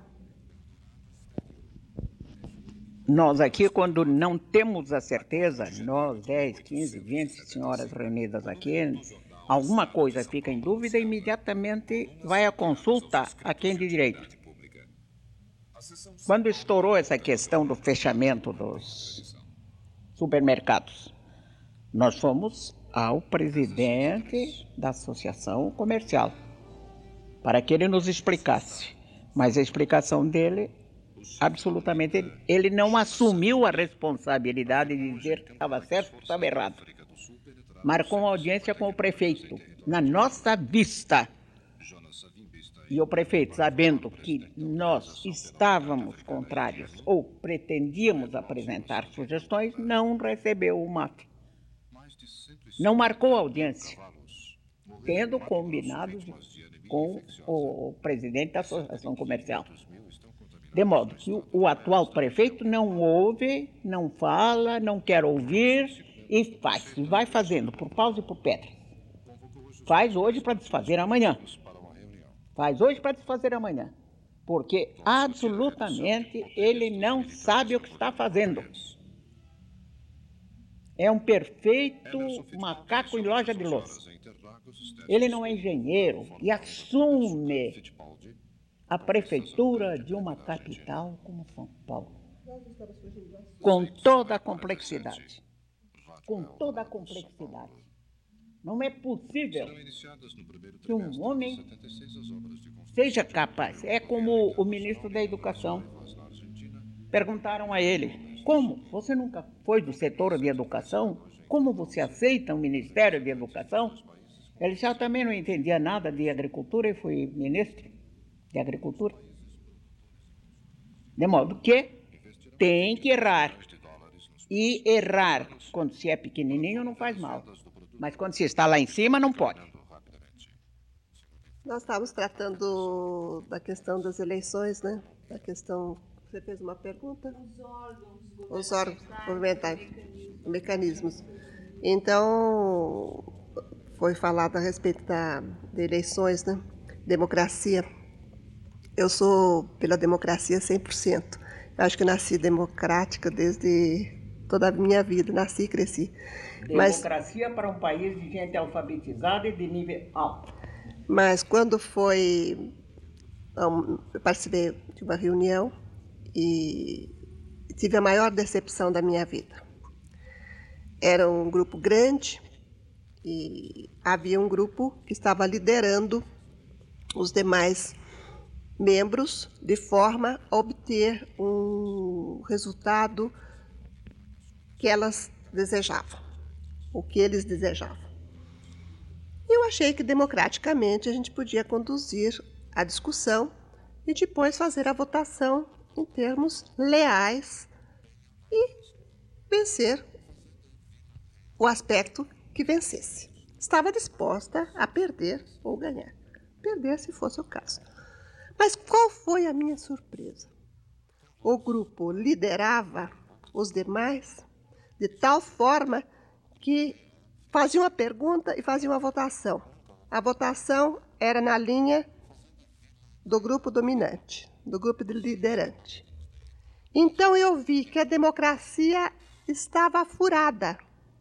Nós aqui, quando não temos a certeza, nós 10, 15, 20 senhoras reunidas aqui, alguma coisa fica em dúvida, imediatamente vai à consulta a quem de direito. Quando estourou essa questão do fechamento supermercados. Nós fomos ao presidente da associação comercial para que ele nos explicasse. Mas a explicação dele, absolutamente, ele não assumiu a responsabilidade de dizer que estava certo ou estava errado. Marcou uma audiência com o prefeito, na nossa vista. E o prefeito, sabendo que nós estávamos contrários ou pretendíamos apresentar sugestões, não recebeu o MAF. Não marcou a audiência, tendo combinado com o presidente da associação comercial. De modo que o atual prefeito não ouve, não fala, não quer ouvir e faz. E vai fazendo por paus e por pedras. Faz hoje para desfazer amanhã. Faz hoje para desfazer amanhã. Porque absolutamente ele não sabe o que está fazendo. É um perfeito macaco em loja de louça. Ele não é engenheiro e assume a prefeitura de uma capital como São Paulo. Com toda a complexidade. Com toda a complexidade. Não é possível que um homem seja capaz. É como o ministro da Educação. Perguntaram a ele, como? Você nunca foi do setor de educação? Como você aceita um Ministério de Educação? Ele já também não entendia nada de agricultura e foi ministro de Agricultura. De modo que tem que errar. E errar, quando se é pequenininho, não faz mal. Mas quando se está lá em cima, não pode. Nós estávamos tratando da questão das eleições, né? Da questão... Você fez uma pergunta? Os órgãos governamentais, mecanismos. Então, foi falado a respeito de eleições, né? Democracia. Eu sou pela democracia 100%. Eu acho que nasci democrática desde toda a minha vida. Nasci e cresci. Democracia para um país de gente alfabetizada e de nível alto. Mas quando foi... Eu participei de uma reunião e tive a maior decepção da minha vida. Era um grupo grande e havia um grupo que estava liderando os demais membros de forma a obter um resultado que elas desejavam, o que eles desejavam. Eu achei que democraticamente a gente podia conduzir a discussão e depois fazer a votação em termos leais e vencer o aspecto que vencesse. Estava disposta a perder ou ganhar. Perder se fosse o caso. Mas qual foi a minha surpresa? O grupo liderava os demais de tal forma que fazia uma pergunta e fazia uma votação. A votação era na linha do grupo dominante, do grupo de liderante. Então eu vi que a democracia estava furada,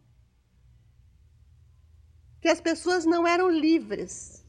que as pessoas não eram livres,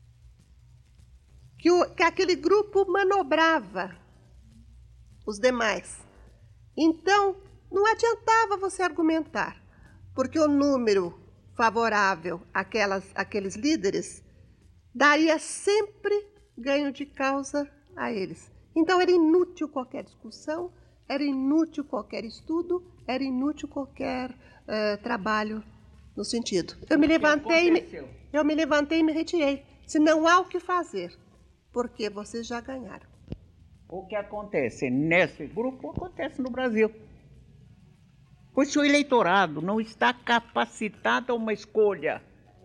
que aquele grupo manobrava os demais. Então, não adiantava você argumentar, porque o número favorável àqueles líderes daria sempre ganho de causa a eles. Então, era inútil qualquer discussão, era inútil qualquer estudo, era inútil qualquer trabalho no sentido. Eu me levantei e me retirei. Se não há o que fazer, porque vocês já ganharam. O que acontece nesse grupo acontece no Brasil. Pois o eleitorado não está capacitado a uma escolha.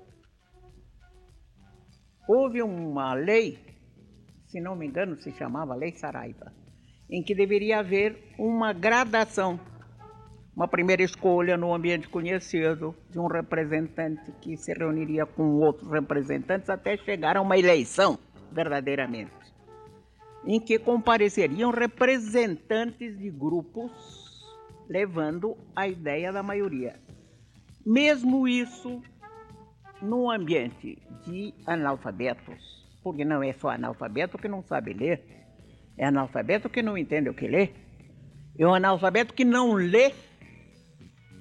Houve uma lei, se não me engano se chamava Lei Saraiva, em que deveria haver uma gradação. Uma primeira escolha no ambiente conhecido de um representante que se reuniria com outros representantes até chegar a uma eleição, verdadeiramente, em que compareceriam representantes de grupos levando a ideia da maioria. Mesmo isso, num ambiente de analfabetos, porque não é só analfabeto que não sabe ler, é analfabeto que não entende o que lê, é um analfabeto que não lê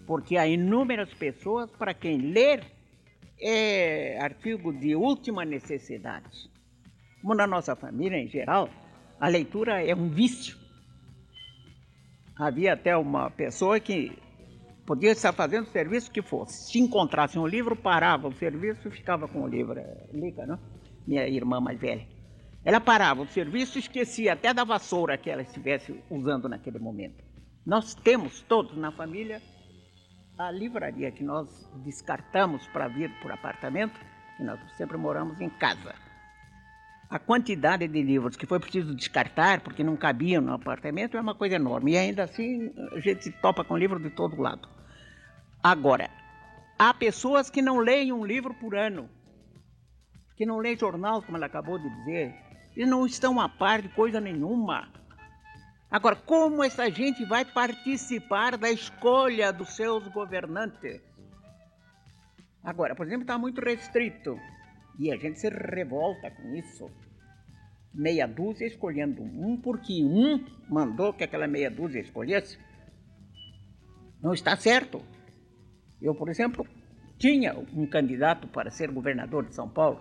porque há inúmeras pessoas para quem ler é artigo de última necessidade. Como na nossa família em geral, a leitura é um vício. Havia até uma pessoa que podia estar fazendo o serviço que fosse. Se encontrasse um livro, parava o serviço e ficava com o livro. Lica, não? Minha irmã mais velha. Ela parava o serviço e esquecia até da vassoura que ela estivesse usando naquele momento. Nós temos todos na família a livraria que nós descartamos para vir por apartamento, que nós sempre moramos em casa. A quantidade de livros que foi preciso descartar, porque não cabiam no apartamento, é uma coisa enorme. E ainda assim, a gente topa com livro de todo lado. Agora, há pessoas que não leem um livro por ano, que não leem jornal, como ela acabou de dizer, e não estão a par de coisa nenhuma. Agora, como essa gente vai participar da escolha dos seus governantes? Agora, por exemplo, está muito restrito. E a gente se revolta com isso. Meia dúzia escolhendo um, porque um mandou que aquela meia dúzia escolhesse. Não está certo. Eu, por exemplo, tinha um candidato para ser governador de São Paulo,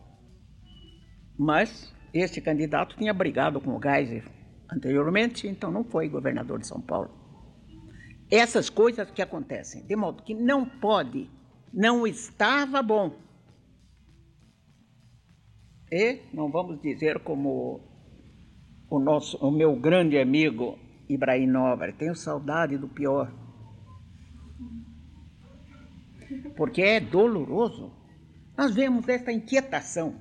mas este candidato tinha brigado com o Geisel anteriormente, então não foi governador de São Paulo. Essas coisas que acontecem, de modo que não pode, não estava bom. E não vamos dizer como o meu grande amigo Ibrahim Nobre, tenho saudade do pior. Porque é doloroso. Nós vemos essa inquietação.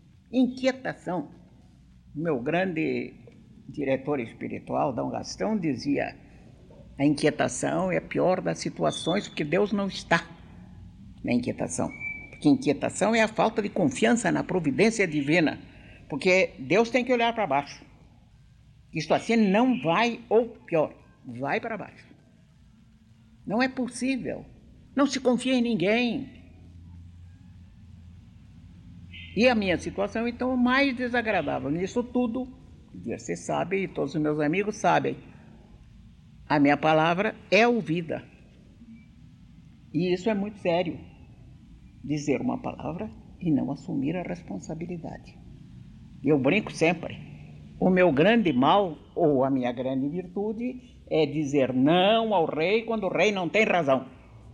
O meu grande diretor espiritual, Dom Gastão, dizia: a inquietação é a pior das situações, porque Deus não está na inquietação. Porque inquietação é a falta de confiança na providência divina, porque Deus tem que olhar para baixo. Isto assim não vai, ou pior, vai para baixo. Não é possível. Não se confia em ninguém. E a minha situação, então, mais desagradável nisso tudo, você sabe, e todos os meus amigos sabem, a minha palavra é ouvida. E isso é muito sério. Dizer uma palavra e não assumir a responsabilidade. Eu brinco sempre. O meu grande mal, ou a minha grande virtude, é dizer não ao rei quando o rei não tem razão.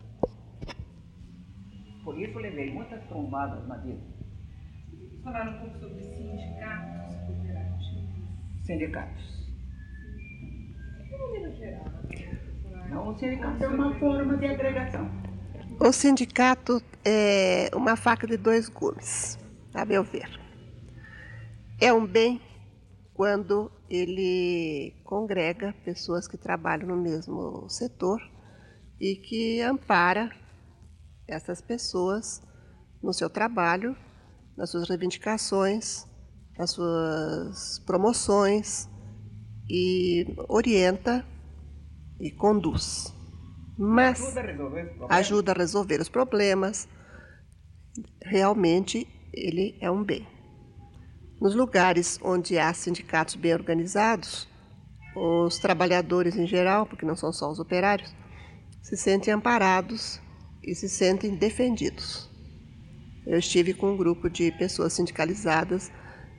Por isso levei muitas trombadas na vida. Falar um pouco sobre sindicatos cooperativos. Sindicatos. De maneira geral. Não, o sindicato é uma forma de agregação. O sindicato é uma faca de dois gumes, a meu ver. É um bem quando ele congrega pessoas que trabalham no mesmo setor e que ampara essas pessoas no seu trabalho, nas suas reivindicações, nas suas promoções, e orienta e conduz. Mas ajuda a resolver os problemas. Realmente ele é um bem. Nos lugares onde há sindicatos bem organizados, os trabalhadores em geral, porque não são só os operários, se sentem amparados e se sentem defendidos. Eu estive com um grupo de pessoas sindicalizadas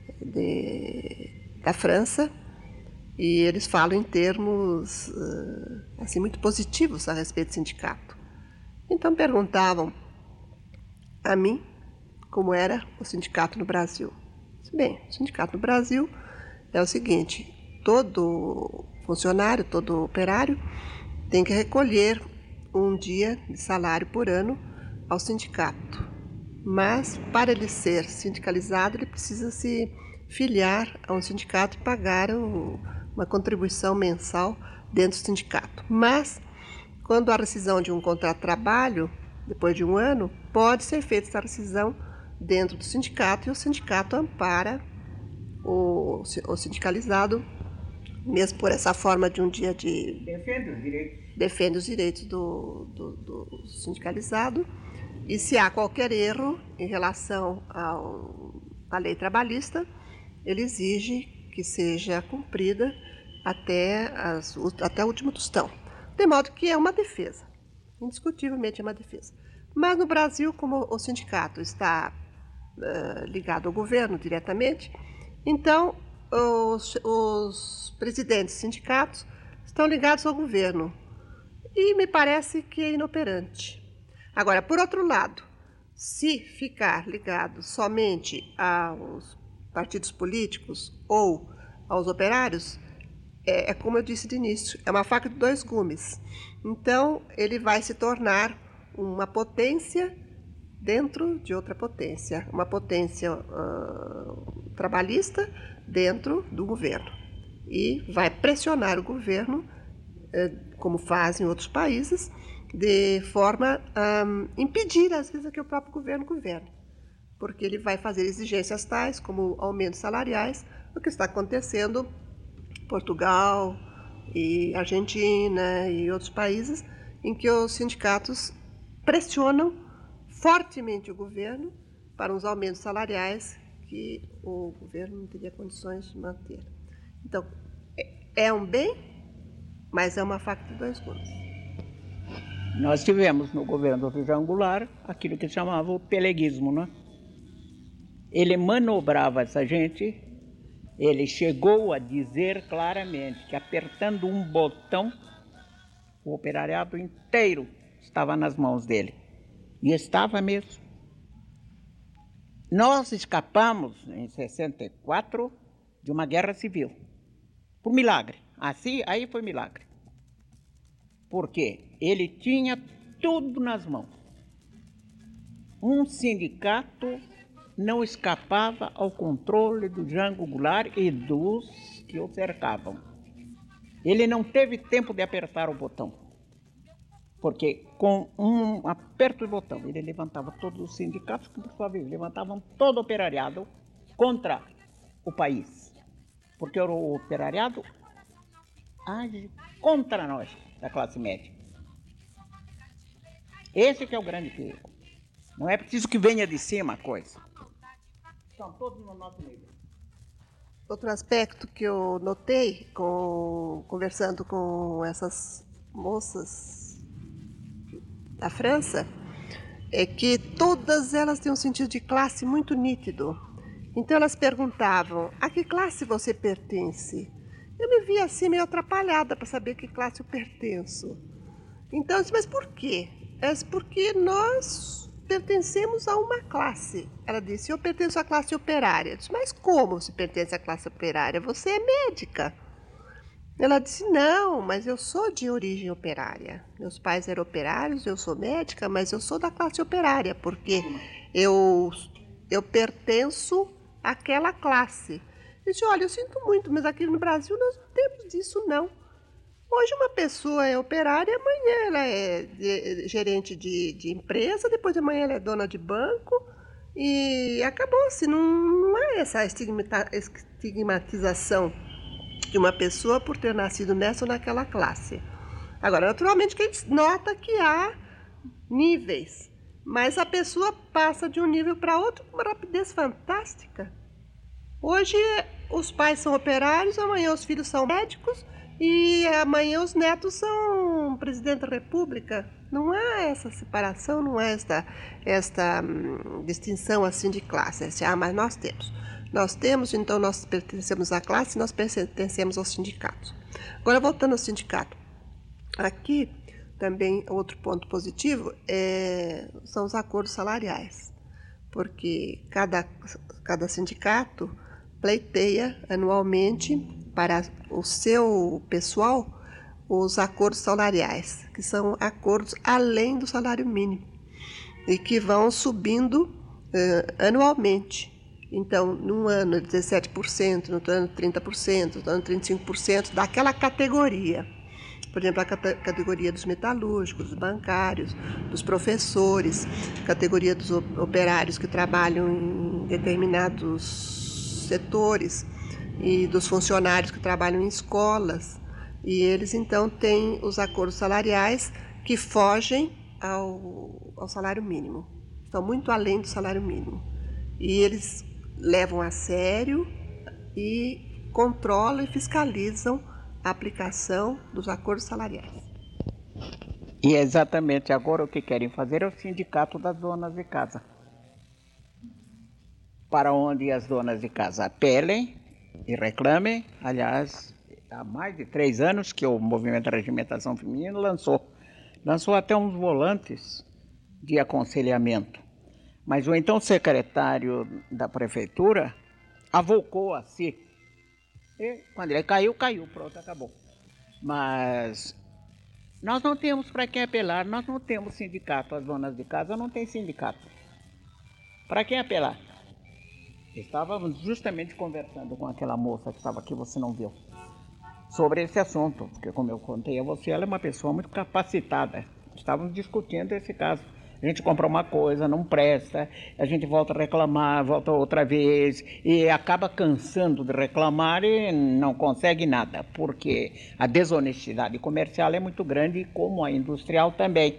da França, e eles falam em termos assim, muito positivos a respeito do sindicato. Então perguntavam a mim como era o sindicato no Brasil. Bem, o sindicato no Brasil é o seguinte: todo funcionário, todo operário tem que recolher um dia de salário por ano ao sindicato. Mas para ele ser sindicalizado, ele precisa se filiar a um sindicato e pagar uma contribuição mensal dentro do sindicato. Mas, quando há rescisão de um contrato de trabalho, depois de um ano, pode ser feita essa rescisão dentro do sindicato, e o sindicato ampara o sindicalizado, mesmo por essa forma de um dia de... Defende os direitos do sindicalizado, e se há qualquer erro em relação à lei trabalhista, ele exige que seja cumprida até o último tostão. De modo que é uma defesa. Indiscutivelmente é uma defesa. Mas no Brasil, como o sindicato está ligado ao governo diretamente, então os presidentes dos sindicatos estão ligados ao governo. E me parece que é inoperante. Agora, por outro lado, se ficar ligado somente aos partidos políticos ou aos operários, é como eu disse de início, é uma faca de dois gumes. Então, ele vai se tornar uma potência dentro de outra potência, uma potência trabalhista dentro do governo. E vai pressionar o governo, como fazem outros países, de forma a impedir, às vezes, que o próprio governo governe. Porque ele vai fazer exigências tais como aumentos salariais, o que está acontecendo em Portugal e Argentina e outros países, em que os sindicatos pressionam fortemente o governo para uns aumentos salariais que o governo não teria condições de manter. Então, é um bem, mas é uma faca de dois gumes. Nós tivemos no governo do João Goulart aquilo que chamava o peleguismo, né? Ele manobrava essa gente, ele chegou a dizer claramente que apertando um botão, o operariado inteiro estava nas mãos dele. E estava mesmo. Nós escapamos, em 64, de uma guerra civil. Por milagre. Assim, aí foi milagre. Porque ele tinha tudo nas mãos. Um sindicato não escapava ao controle do Jango Goulart e dos que o cercavam. Ele não teve tempo de apertar o botão. Porque com um aperto de botão, ele levantava todos os sindicatos, que por sua vez levantavam todo o operariado contra o país. Porque o operariado age contra nós, da classe média. Esse que é o grande perigo. Não é preciso que venha de cima a coisa. Estão todos no nosso nível. Outro aspecto que eu notei conversando com essas moças da França é que todas elas têm um sentido de classe muito nítido. Então elas perguntavam: a que classe você pertence? Eu me via assim meio atrapalhada para saber que classe eu pertenço. Então eu disse: mas por quê? Ela disse: porque nós pertencemos a uma classe. Ela disse: eu pertenço à classe operária. Eu disse: mas como você pertence à classe operária? Você é médica. Ela disse: não, mas eu sou de origem operária. Meus pais eram operários, eu sou médica, mas eu sou da classe operária, porque eu pertenço àquela classe. Eu disse: olha, eu sinto muito, mas aqui no Brasil nós não temos disso, não. Hoje uma pessoa é operária, amanhã ela é gerente de empresa, depois de amanhã ela é dona de banco e acabou-se. Não há essa estigmatização de uma pessoa por ter nascido nessa ou naquela classe. Agora, naturalmente, que a gente nota que há níveis, mas a pessoa passa de um nível para outro com uma rapidez fantástica. Hoje, os pais são operários, amanhã os filhos são médicos e amanhã os netos são presidente da República. Não há essa separação, não há esta distinção assim de classe. Mas nós temos. Nós temos, então nós pertencemos à classe, nós pertencemos aos sindicatos. Agora, voltando ao sindicato. Aqui, também, outro ponto positivo são os acordos salariais, porque cada sindicato pleiteia anualmente para o seu pessoal os acordos salariais, que são acordos além do salário mínimo e que vão subindo anualmente. Então, num ano 17%, no outro ano 30%, no outro ano 35% daquela categoria. Por exemplo, a categoria dos metalúrgicos, dos bancários, dos professores, categoria dos operários que trabalham em determinados setores e dos funcionários que trabalham em escolas. E eles, então, têm os acordos salariais que fogem ao salário mínimo. Estão muito além do salário mínimo. E eles levam a sério e controlam e fiscalizam a aplicação dos acordos salariais. E exatamente agora o que querem fazer é o sindicato das donas de casa. Para onde as donas de casa apelem e reclamem. Aliás, há mais de 3 anos que o Movimento da Regimentação Feminina lançou até uns volantes de aconselhamento. Mas o então secretário da prefeitura avocou a si. E quando ele caiu, pronto, acabou. Mas nós não temos para quem apelar, nós não temos sindicato. As donas de casa não têm sindicato. Para quem apelar? Estávamos justamente conversando com aquela moça que estava aqui, você não viu, sobre esse assunto, porque como eu contei a você, ela é uma pessoa muito capacitada. Estávamos discutindo esse caso. A gente compra uma coisa, não presta, a gente volta a reclamar, volta outra vez, e acaba cansando de reclamar e não consegue nada, porque a desonestidade comercial é muito grande, como a industrial também.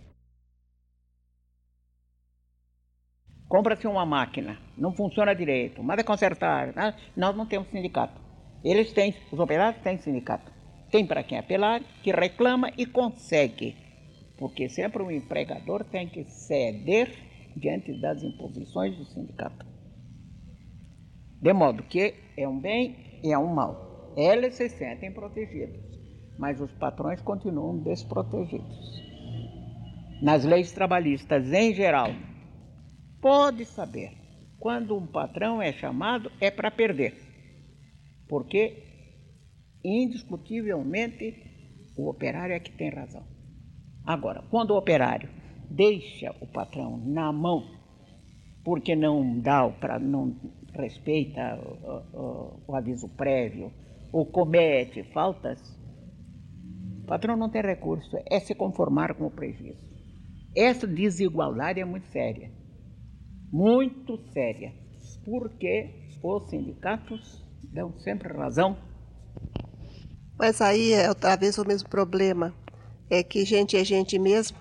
Compra-se uma máquina, não funciona direito, manda consertar. Nós não temos sindicato. Eles têm, os operários têm sindicato. Tem para quem apelar, que reclama e consegue. Porque sempre o empregador tem que ceder diante das imposições do sindicato. De modo que é um bem e é um mal. Eles se sentem protegidos, mas os patrões continuam desprotegidos. Nas leis trabalhistas em geral, pode saber, quando um patrão é chamado é para perder, porque indiscutivelmente o operário é que tem razão. Agora, quando o operário deixa o patrão na mão, porque não respeita o aviso prévio, ou comete faltas, o patrão não tem recurso, é se conformar com o prejuízo. Essa desigualdade é muito séria. Muito séria, porque os sindicatos dão sempre razão. Mas aí é outra vez o mesmo problema, é que gente é gente mesmo,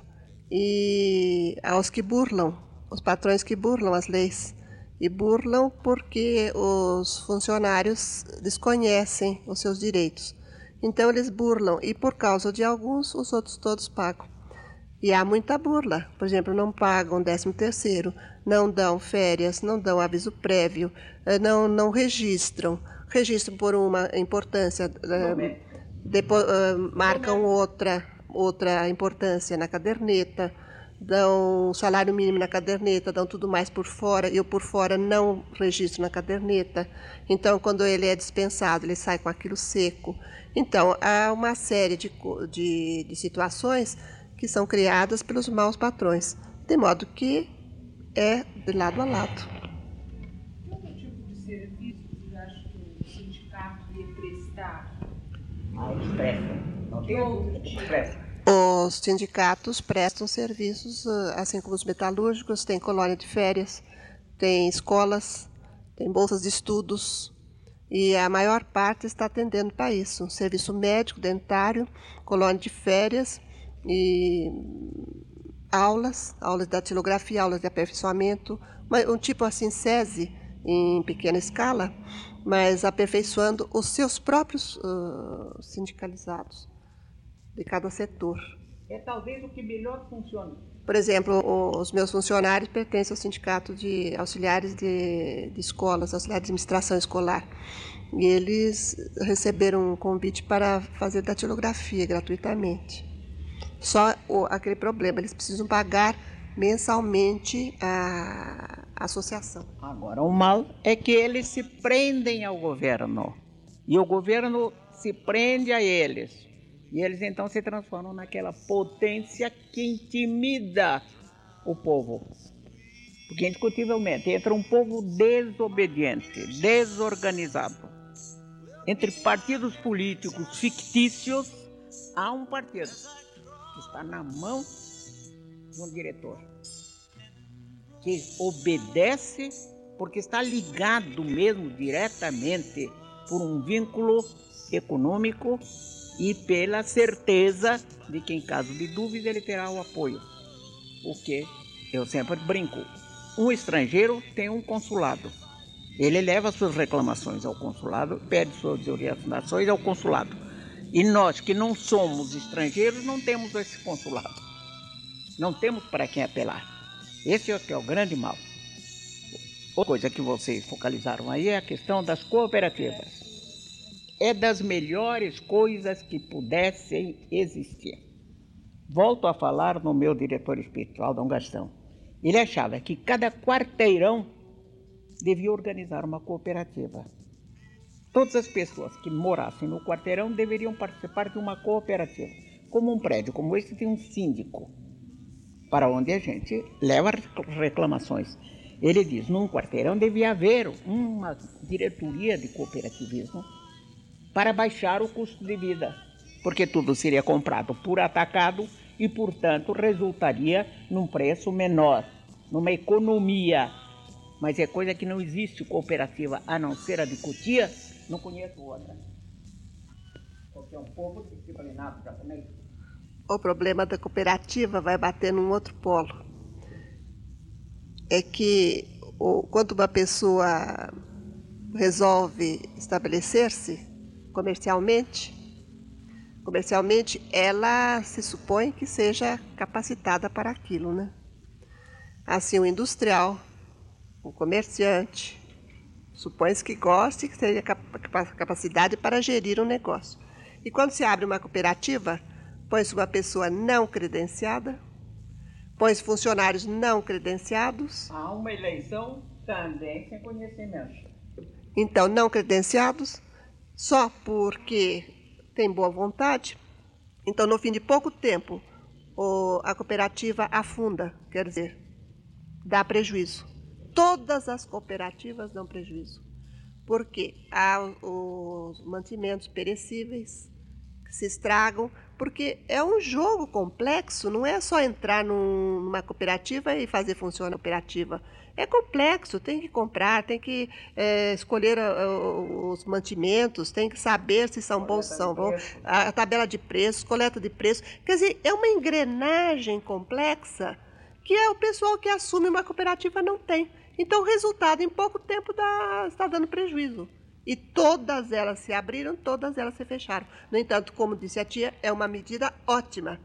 e aos que burlam, os patrões que burlam as leis, e burlam porque os funcionários desconhecem os seus direitos. Então eles burlam, e por causa de alguns, os outros todos pagam. E há muita burla, por exemplo, não pagam 13º, não dão férias, não dão aviso prévio, não registram por uma importância, depois, marcam outra importância na caderneta, dão salário mínimo na caderneta, dão tudo mais por fora, e o por fora não registro na caderneta. Então, quando ele é dispensado, ele sai com aquilo seco. Então, há uma série de situações que são criadas pelos maus patrões, de modo que é de lado a lado. Que outro tipo de serviço você acha que o sindicato ia prestar? Não tem outro tipo. Os sindicatos prestam serviços, assim como os metalúrgicos, tem colônia de férias, tem escolas, tem bolsas de estudos, e a maior parte está atendendo para isso. Um serviço médico, dentário, colônia de férias, e aulas de datilografia, aulas de aperfeiçoamento, um tipo assim SESI em pequena escala, mas aperfeiçoando os seus próprios sindicalizados de cada setor. É talvez o que melhor funciona. Por exemplo, os meus funcionários pertencem ao sindicato de auxiliares de escolas, auxiliares de administração escolar, e eles receberam um convite para fazer datilografia gratuitamente. Só aquele problema, eles precisam pagar mensalmente a associação. Agora, o mal é que eles se prendem ao governo, e o governo se prende a eles, e eles então se transformam naquela potência que intimida o povo. Porque, indiscutivelmente, entra um povo desobediente, desorganizado. Entre partidos políticos fictícios, há um partido que está na mão de um diretor, que obedece porque está ligado mesmo diretamente por um vínculo econômico e pela certeza de que, em caso de dúvida, ele terá o apoio. O que eu sempre brinco, um estrangeiro tem um consulado, ele leva suas reclamações ao consulado, pede suas orientações ao consulado. E nós que não somos estrangeiros não temos esse consulado. Não temos para quem apelar. Esse é o grande mal. Outra coisa que vocês focalizaram aí é a questão das cooperativas. É das melhores coisas que pudessem existir. Volto a falar no meu diretor espiritual, Dom Gastão. Ele achava que cada quarteirão devia organizar uma cooperativa. Todas as pessoas que morassem no quarteirão deveriam participar de uma cooperativa. Como um prédio como esse tem um síndico, para onde a gente leva reclamações. Ele diz, num quarteirão devia haver uma diretoria de cooperativismo para baixar o custo de vida, porque tudo seria comprado por atacado e, portanto, resultaria num preço menor, numa economia. Mas é coisa que não existe cooperativa, a não ser a de Cotia, não conheço outra. Porque é um povo disciplinado japonês. O problema da cooperativa vai bater num outro polo. É que quando uma pessoa resolve estabelecer-se comercialmente, ela se supõe que seja capacitada para aquilo, né? Assim, o industrial, o comerciante, supõe-se que goste e que tenha capacidade para gerir um negócio. E quando se abre uma cooperativa, põe-se uma pessoa não credenciada, põe-se funcionários não credenciados. Há uma eleição também sem conhecimento. Então, não credenciados, só porque tem boa vontade. Então, no fim de pouco tempo, a cooperativa afunda, quer dizer, dá prejuízo. Todas as cooperativas dão prejuízo, porque há os mantimentos perecíveis que se estragam, porque é um jogo complexo, não é só entrar numa cooperativa e fazer funcionar a cooperativa. É complexo, tem que comprar, tem que escolher os mantimentos, tem que saber se são bons ou são bons, a tabela de preços, coleta de preços. Quer dizer, é uma engrenagem complexa que o pessoal que assume uma cooperativa não tem. Então, o resultado, em pouco tempo, está dando prejuízo. E todas elas se abriram, todas elas se fecharam. No entanto, como disse a tia, é uma medida ótima,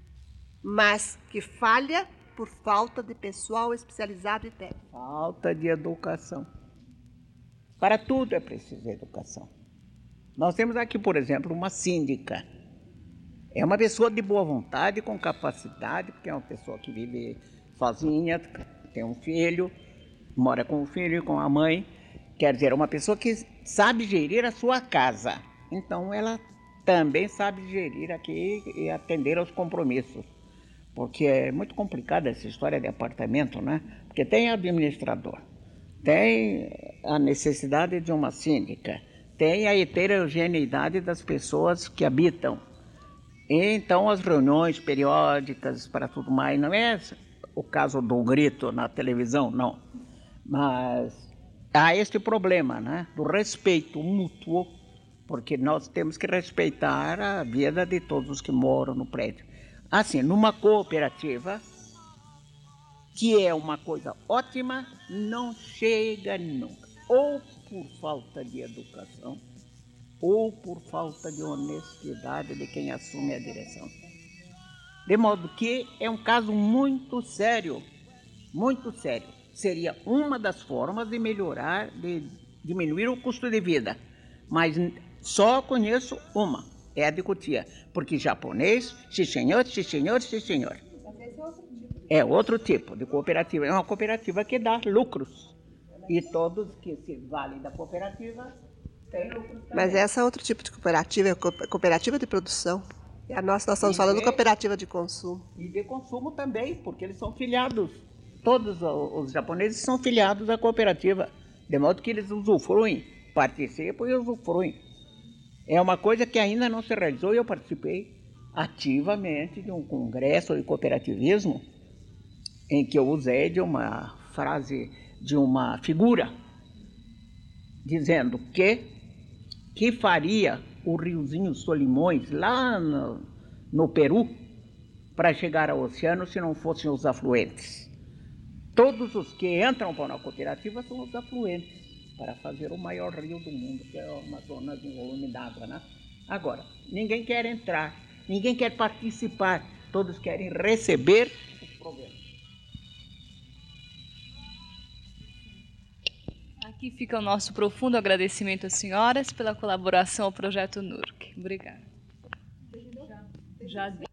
mas que falha por falta de pessoal especializado e técnico. Falta de educação. Para tudo é preciso educação. Nós temos aqui, por exemplo, uma síndica. É uma pessoa de boa vontade, com capacidade, porque é uma pessoa que vive sozinha, tem um filho, mora com o filho e com a mãe. Quer dizer, uma pessoa que sabe gerir a sua casa. Então, ela também sabe gerir aqui e atender aos compromissos. Porque é muito complicada essa história de apartamento, né? Porque tem administrador, tem a necessidade de uma síndica, tem a heterogeneidade das pessoas que habitam. Então, as reuniões periódicas para tudo mais, não é o caso do grito na televisão, não. Mas há este problema, né? Do respeito mútuo, porque nós temos que respeitar a vida de todos os que moram no prédio. Assim, numa cooperativa, que é uma coisa ótima, não chega nunca. Ou por falta de educação, ou por falta de honestidade de quem assume a direção. De modo que é um caso muito sério, muito sério. Seria uma das formas de melhorar, de diminuir o custo de vida. Mas só conheço uma, é a de Cotia. Porque japonês, sim senhor, sim senhor, sim senhor. É outro tipo de cooperativa. É uma cooperativa que dá lucros. E todos que se valem da cooperativa têm lucros também. Mas essa é outro tipo de cooperativa, é cooperativa de produção. E a nossa, nós estamos falando de cooperativa de consumo. E de consumo também, porque eles são filiados. Todos os japoneses são filiados à cooperativa, de modo que eles usufruem, participam e usufruem. É uma coisa que ainda não se realizou e eu participei ativamente de um congresso de cooperativismo em que eu usei de uma frase, de uma figura, dizendo que faria o riozinho Solimões lá no Peru para chegar ao oceano se não fossem os afluentes. Todos os que entram para uma cooperativa são os afluentes, para fazer o maior rio do mundo, que é o Amazonas em volume d'água, né? Agora, ninguém quer entrar, ninguém quer participar, todos querem receber os programas. Aqui fica o nosso profundo agradecimento às senhoras pela colaboração ao projeto NURC. Obrigada. Já